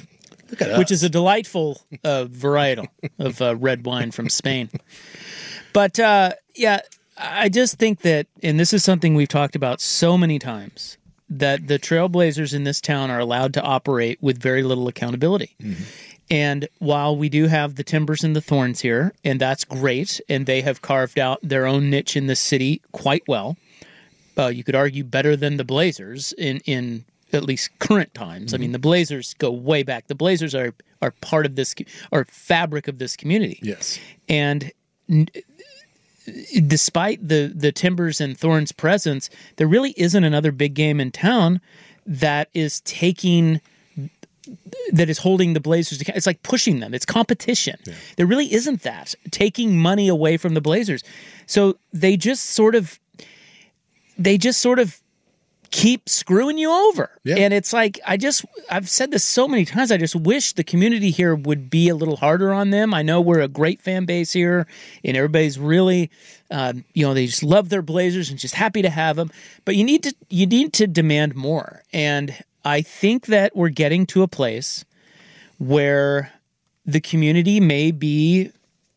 [SPEAKER 9] Which is a delightful uh, varietal of uh, red wine from Spain. But uh, yeah, I just think that, and this is something we've talked about so many times, that the Trailblazers in this town are allowed to operate with very little accountability. Mm-hmm. And while we do have the Timbers and the Thorns here, and that's great, and they have carved out their own niche in the city quite well, uh, you could argue better than the Blazers in, in at least current times. Mm-hmm. I mean, the Blazers go way back. The Blazers are are part of this, are fabric of this community.
[SPEAKER 10] Yes.
[SPEAKER 9] And n- despite the, the Timbers and Thorns presence, there really isn't another big game in town that is taking... that is holding the Blazers. It's like pushing them. It's competition. Yeah. There really isn't that. Taking money away from the Blazers. So they just sort of, they just sort of keep screwing you over. Yeah. And it's like, I just, I've said this so many times, I just wish the community here would be a little harder on them. I know we're a great fan base here, and everybody's really, uh, you know, they just love their Blazers and just happy to have them. But you need to, you need to demand more. And I think that we're getting to a place where the community may be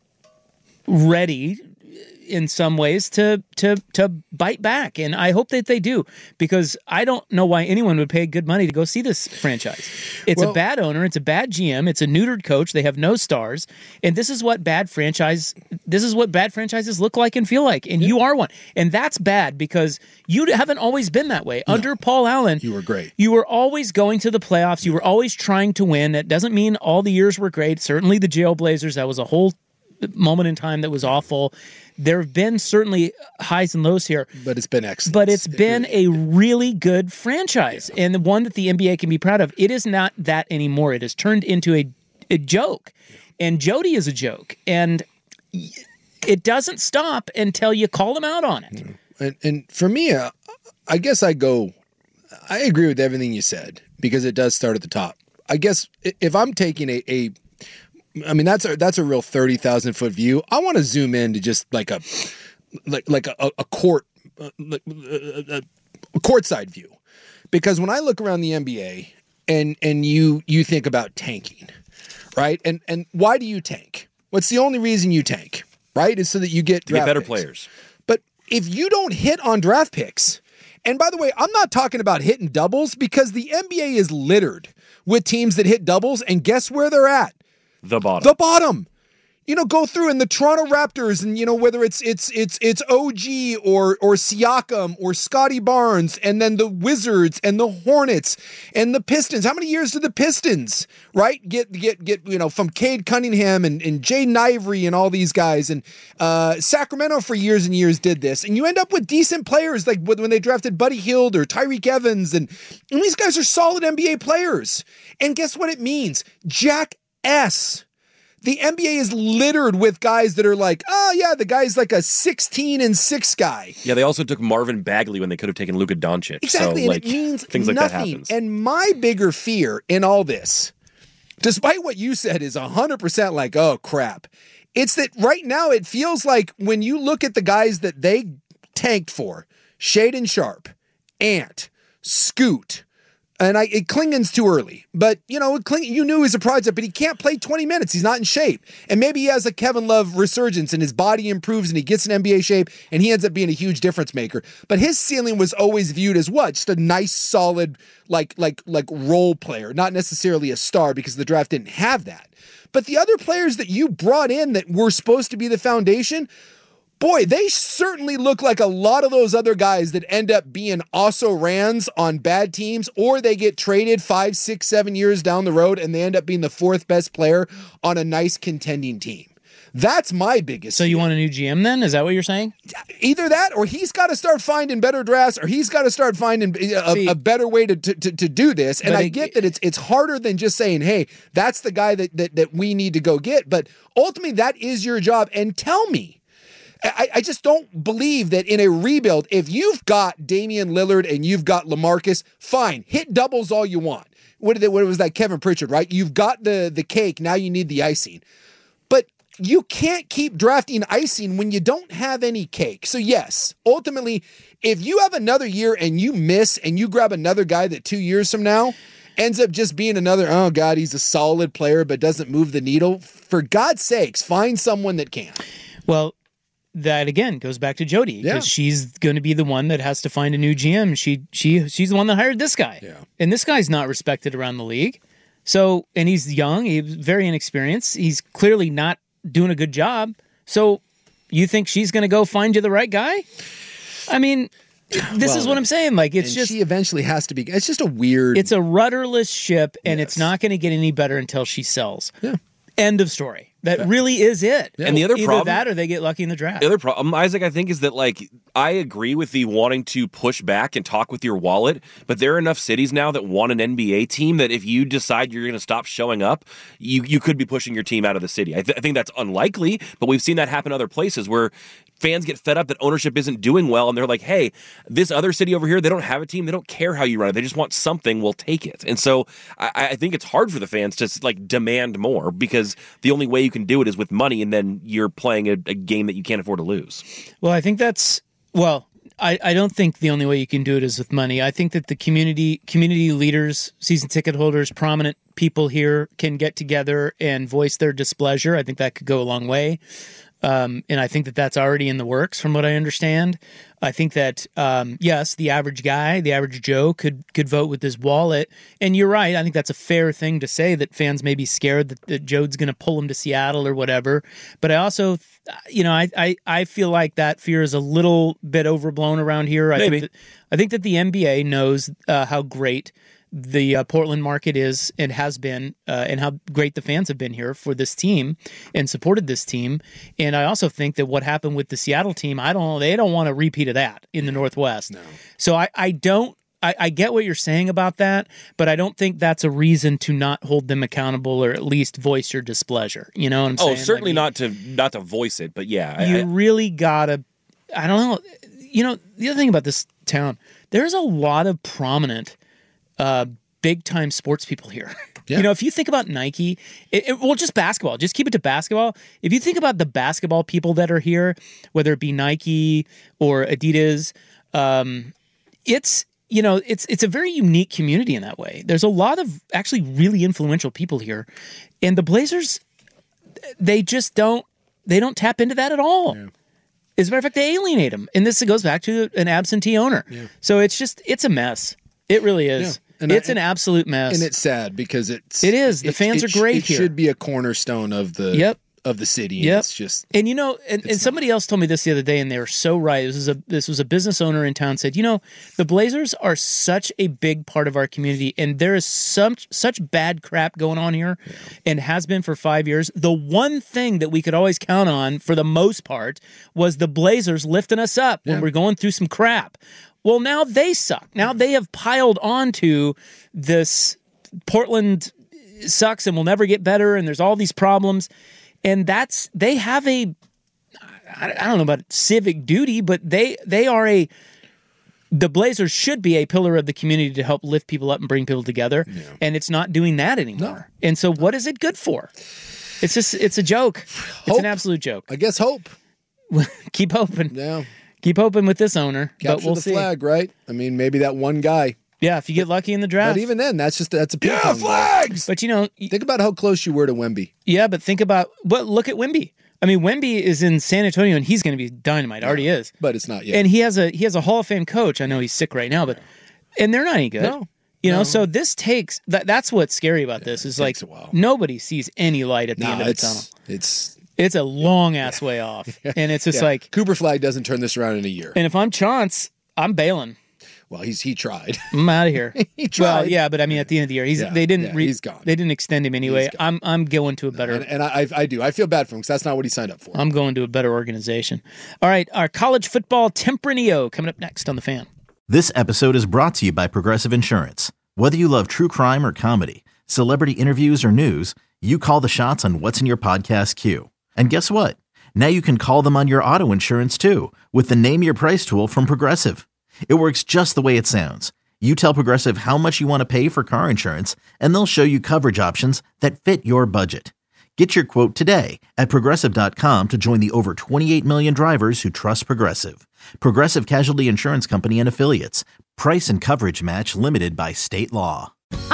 [SPEAKER 9] ready in some ways to to to bite back, and I hope that they do, because I don't know why anyone would pay good money to go see this franchise. It's well, a bad owner, it's a bad G M, it's a neutered coach, they have no stars, and this is what bad franchise this is what bad franchises look like and feel like, and yeah. you are one. And that's bad because you haven't always been that way. No. Under Paul Allen,
[SPEAKER 10] you were great.
[SPEAKER 9] You were always going to the playoffs, you were always trying to win. That doesn't mean all the years were great. Certainly the Jailblazers, that was a whole moment in time that was awful. There have been certainly highs and lows here.
[SPEAKER 10] But it's been excellent.
[SPEAKER 9] But it's been a really good franchise, yeah. and the one that the N B A can be proud of. It is not that anymore. It has turned into a, a joke, yeah. and Jody is a joke. And it doesn't stop until you call them out on it.
[SPEAKER 10] Mm. And, and for me, uh, I guess I go, I agree with everything you said, because it does start at the top. I guess if I'm taking a, a I mean, that's a, that's a real thirty thousand foot view. I want to zoom in to just like a, like, like a, a court, uh, like a, a courtside view, because when I look around the N B A and, and you, you think about tanking, right? And, and why do you tank? What's the only reason you tank, right? Is so that you get,
[SPEAKER 11] to get better
[SPEAKER 10] picks.
[SPEAKER 11] players.
[SPEAKER 10] But if you don't hit on draft picks, and by the way, I'm not talking about hitting doubles, because the N B A is littered with teams that hit doubles, and guess where they're at?
[SPEAKER 11] The bottom.
[SPEAKER 10] The bottom. You know, go through in the Toronto Raptors, and you know, whether it's it's it's it's O G or or Siakam or Scotty Barnes, and then the Wizards and the Hornets and the Pistons. How many years did the Pistons, right, get get get you know, from Cade Cunningham and, and Jaden Ivey and all these guys, and uh, Sacramento for years and years did this, and you end up with decent players like when they drafted Buddy Hield or Tyreek Evans, and, and these guys are solid N B A players. And guess what it means? Jack S. The N B A is littered with guys that are like, oh yeah, the guy's like a sixteen and six guy.
[SPEAKER 11] Yeah, they also took Marvin Bagley when they could have taken Luka Doncic.
[SPEAKER 10] Exactly,
[SPEAKER 11] so,
[SPEAKER 10] and
[SPEAKER 11] like,
[SPEAKER 10] it means
[SPEAKER 11] things like
[SPEAKER 10] nothing.
[SPEAKER 11] that happens.
[SPEAKER 10] And my bigger fear in all this, despite what you said, is one hundred percent like, oh crap. It's that right now it feels like when you look at the guys that they tanked for, Shaedon Sharpe, Ant, Scoot, and I, it, Klingon's too early, but you know, Kling, you knew he was a project, but he can't play twenty minutes. He's not in shape. And maybe he has a Kevin Love resurgence and his body improves and he gets in N B A shape and he ends up being a huge difference maker. But his ceiling was always viewed as what? Just a nice, solid, like, like, like role player, not necessarily a star, because the draft didn't have that. But the other players that you brought in that were supposed to be the foundation, boy, they certainly look like a lot of those other guys that end up being also rans on bad teams, or they get traded five, six, seven years down the road and they end up being the fourth best player on a nice contending team. That's my biggest.
[SPEAKER 9] So you fear. Want a new G M then? Is that what you're saying?
[SPEAKER 10] Either that, or he's got to start finding better drafts, or he's got to start finding a, See, a better way to, to, to do this. And I it, get that it's it's harder than just saying, hey, that's the guy that, that, that we need to go get. But ultimately, that is your job. And tell me, I, I just don't believe that in a rebuild, if you've got Damian Lillard and you've got LaMarcus, fine, hit doubles all you want. What, did they, what was that, Kevin Pritchard, right? You've got the, the cake, now you need the icing. But you can't keep drafting icing when you don't have any cake. So yes, ultimately, if you have another year and you miss and you grab another guy that two years from now ends up just being another, oh God, he's a solid player but doesn't move the needle, for God's sakes, find someone that can.
[SPEAKER 9] Well, that again goes back to Jody because
[SPEAKER 10] Yeah.
[SPEAKER 9] she's going to be the one that has to find a new G M. She she she's the one that hired this guy,
[SPEAKER 10] Yeah.
[SPEAKER 9] and this guy's not respected around the league. So, and he's young, he's very inexperienced. He's clearly not doing a good job. So, you think she's going to go find you the right guy? I mean, this
[SPEAKER 10] Well,
[SPEAKER 9] is what I'm saying. Like, it's
[SPEAKER 10] and
[SPEAKER 9] just
[SPEAKER 10] she eventually has to be. It's just a weird.
[SPEAKER 9] it's a rudderless ship, and
[SPEAKER 10] Yes.
[SPEAKER 9] it's not going to get any better until she sells.
[SPEAKER 10] Yeah.
[SPEAKER 9] End of story. That really is it.
[SPEAKER 11] And the other
[SPEAKER 9] Either
[SPEAKER 11] problem-
[SPEAKER 9] that or they get lucky in the draft.
[SPEAKER 11] The other problem, Isaac, I think, is that, like, I agree with the wanting to push back and talk with your wallet, but there are enough cities now that want an N B A team that if you decide you're going to stop showing up, you, you could be pushing your team out of the city. I, th- I think that's unlikely, but we've seen that happen other places where fans get fed up that ownership isn't doing well, and they're like, hey, this other city over here, they don't have a team, they don't care how you run it, they just want something, we'll take it. And so I, I think it's hard for the fans to, like, demand more because the only way you can do it is with money, and then you're playing a, a game that you can't afford to lose.
[SPEAKER 9] Well, I think that's well. I, I don't think the only way you can do it is with money. I think that the community community leaders, season ticket holders, prominent people here can get together and voice their displeasure. I think that could go a long way. Um, and I think that that's already in the works from what I understand. I think that, um, yes, the average guy, the average Joe could could vote with his wallet. And you're right. I think that's a fair thing to say that fans may be scared that, that Joe's going to pull him to Seattle or whatever. But I also, you know, I, I, I feel like that fear is a little bit overblown around here. I
[SPEAKER 11] Maybe.
[SPEAKER 9] think that, I think that the N B A knows uh, how great the uh, Portland market is and has been, uh, and how great the fans have been here for this team and supported this team. And I also think that what happened with the Seattle team, I don't know, they don't want a repeat of that in the Northwest. No. So I, I don't, I, I get what you're saying about that, but I don't think that's a reason to not hold them accountable or at least voice your displeasure. You know what I'm
[SPEAKER 11] Oh,
[SPEAKER 9] saying?
[SPEAKER 11] certainly
[SPEAKER 9] Like,
[SPEAKER 11] not to not to voice it, but yeah. I-
[SPEAKER 9] you
[SPEAKER 11] I,
[SPEAKER 9] really gotta, I don't know. You know, the other thing about this town, there's a lot of prominent uh, big time sports people here.
[SPEAKER 10] Yeah.
[SPEAKER 9] You know, if you think about Nike, it, it, well, just basketball, just keep it to basketball. If you think about the basketball people that are here, whether it be Nike or Adidas, um, it's, you know, it's it's a very unique community in that way. There's a lot of actually really influential people here, and the Blazers, they just don't they don't tap into that at all.
[SPEAKER 10] Yeah.
[SPEAKER 9] As a matter of fact, they alienate them, and this goes back to an absentee owner.
[SPEAKER 10] Yeah.
[SPEAKER 9] So it's just it's a mess. It really is.
[SPEAKER 10] Yeah. And
[SPEAKER 9] it's
[SPEAKER 10] I-
[SPEAKER 9] an absolute mess.
[SPEAKER 10] and it's sad because it's
[SPEAKER 9] It is. The
[SPEAKER 10] it-
[SPEAKER 9] fans
[SPEAKER 10] it
[SPEAKER 9] are
[SPEAKER 10] sh-
[SPEAKER 9] great
[SPEAKER 10] it
[SPEAKER 9] here.
[SPEAKER 10] should be a cornerstone of the
[SPEAKER 9] Yep.
[SPEAKER 10] of the city. And
[SPEAKER 9] Yep.
[SPEAKER 10] It's just
[SPEAKER 9] And you know, and, and somebody else told me this the other day, and they were so right. This was a this was a business owner in town said, you know, the Blazers are such a big part of our community, and there is such such bad crap going on here, yeah. and has been for five years. The one thing that we could always count on, for the most part, was the Blazers lifting us up when
[SPEAKER 10] Yeah.
[SPEAKER 9] we're going through some crap. Well, now they suck. Now they have piled onto this Portland sucks and will never get better, and there's all these problems. And that's, they have a, I I don't know about civic duty, but they they are a, the Blazers should be a pillar of the community to help lift people up and bring people together. Yeah. And it's not doing that anymore. No. And so what is it good for? It's just, it's a joke.
[SPEAKER 10] Hope.
[SPEAKER 9] It's an absolute joke.
[SPEAKER 10] I guess hope.
[SPEAKER 9] Keep hoping.
[SPEAKER 10] Yeah.
[SPEAKER 9] Keep hoping with this owner.
[SPEAKER 10] Capture
[SPEAKER 9] but we'll
[SPEAKER 10] the
[SPEAKER 9] see.
[SPEAKER 10] flag, right? I mean, maybe that one guy.
[SPEAKER 9] Yeah, if you get lucky in the draft.
[SPEAKER 10] But even then, that's just that's a ping
[SPEAKER 11] Yeah,
[SPEAKER 10] pong ball.
[SPEAKER 11] flags!
[SPEAKER 9] But you know,
[SPEAKER 10] Think about how close you were to Wemby.
[SPEAKER 9] yeah, but think about, well, look at Wemby. I mean, Wemby is in San Antonio, and he's going to be dynamite. Already is.
[SPEAKER 10] But it's not yet.
[SPEAKER 9] And he has a he has a Hall of Fame coach. I know he's sick right now, but and they're not any good.
[SPEAKER 10] No.
[SPEAKER 9] You know,
[SPEAKER 10] No.
[SPEAKER 9] so this takes that. That's what's scary about this is like
[SPEAKER 10] takes a while.
[SPEAKER 9] nobody sees any light at the
[SPEAKER 10] no,
[SPEAKER 9] end of the tunnel.
[SPEAKER 10] it's it's
[SPEAKER 9] It's a long ass way off, and it's just
[SPEAKER 10] yeah.
[SPEAKER 9] like.
[SPEAKER 10] Cooper Flag doesn't turn this around in a year.
[SPEAKER 9] And if I'm Chauncey, I'm bailing.
[SPEAKER 10] Well, he's he tried.
[SPEAKER 9] I'm out of here.
[SPEAKER 10] He tried.
[SPEAKER 9] Well, yeah, but I mean, at the end of the year, he's
[SPEAKER 10] Yeah,
[SPEAKER 9] they didn't.
[SPEAKER 10] yeah,
[SPEAKER 9] re-
[SPEAKER 10] he's gone.
[SPEAKER 9] They didn't extend him anyway.
[SPEAKER 10] He's gone.
[SPEAKER 9] I'm I'm going to a better.
[SPEAKER 10] And, and I I do. I feel bad for him because that's not what he signed up for.
[SPEAKER 9] I'm going to a better organization. All right, our college football Tempranillo coming up next on The Fan.
[SPEAKER 2] This episode is brought to you by Progressive Insurance. Whether you love true crime or comedy, celebrity interviews or news, you call the shots on what's in your podcast queue. And guess what? Now you can call them on your auto insurance too with the Name Your Price tool from Progressive. It works just the way it sounds. You tell Progressive how much you want to pay for car insurance, and they'll show you coverage options that fit your budget. Get your quote today at Progressive dot com to join the over twenty-eight million drivers who trust Progressive. Progressive Casualty Insurance Company and Affiliates. Price and coverage match limited by state law.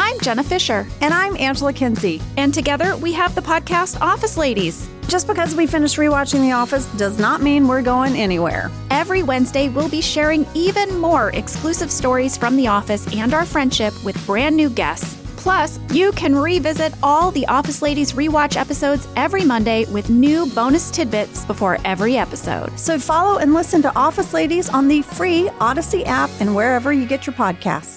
[SPEAKER 3] I'm Jenna Fisher.
[SPEAKER 4] And I'm Angela Kinsey.
[SPEAKER 3] And together we have the podcast Office Ladies.
[SPEAKER 4] Just because we finished rewatching The Office does not mean we're going anywhere.
[SPEAKER 3] Every Wednesday, we'll be sharing even more exclusive stories from The Office and our friendship with brand new guests. Plus, you can revisit all the Office Ladies rewatch episodes every Monday with new bonus tidbits before every episode.
[SPEAKER 4] So follow and listen to Office Ladies on the free Odyssey app and wherever you get your podcasts.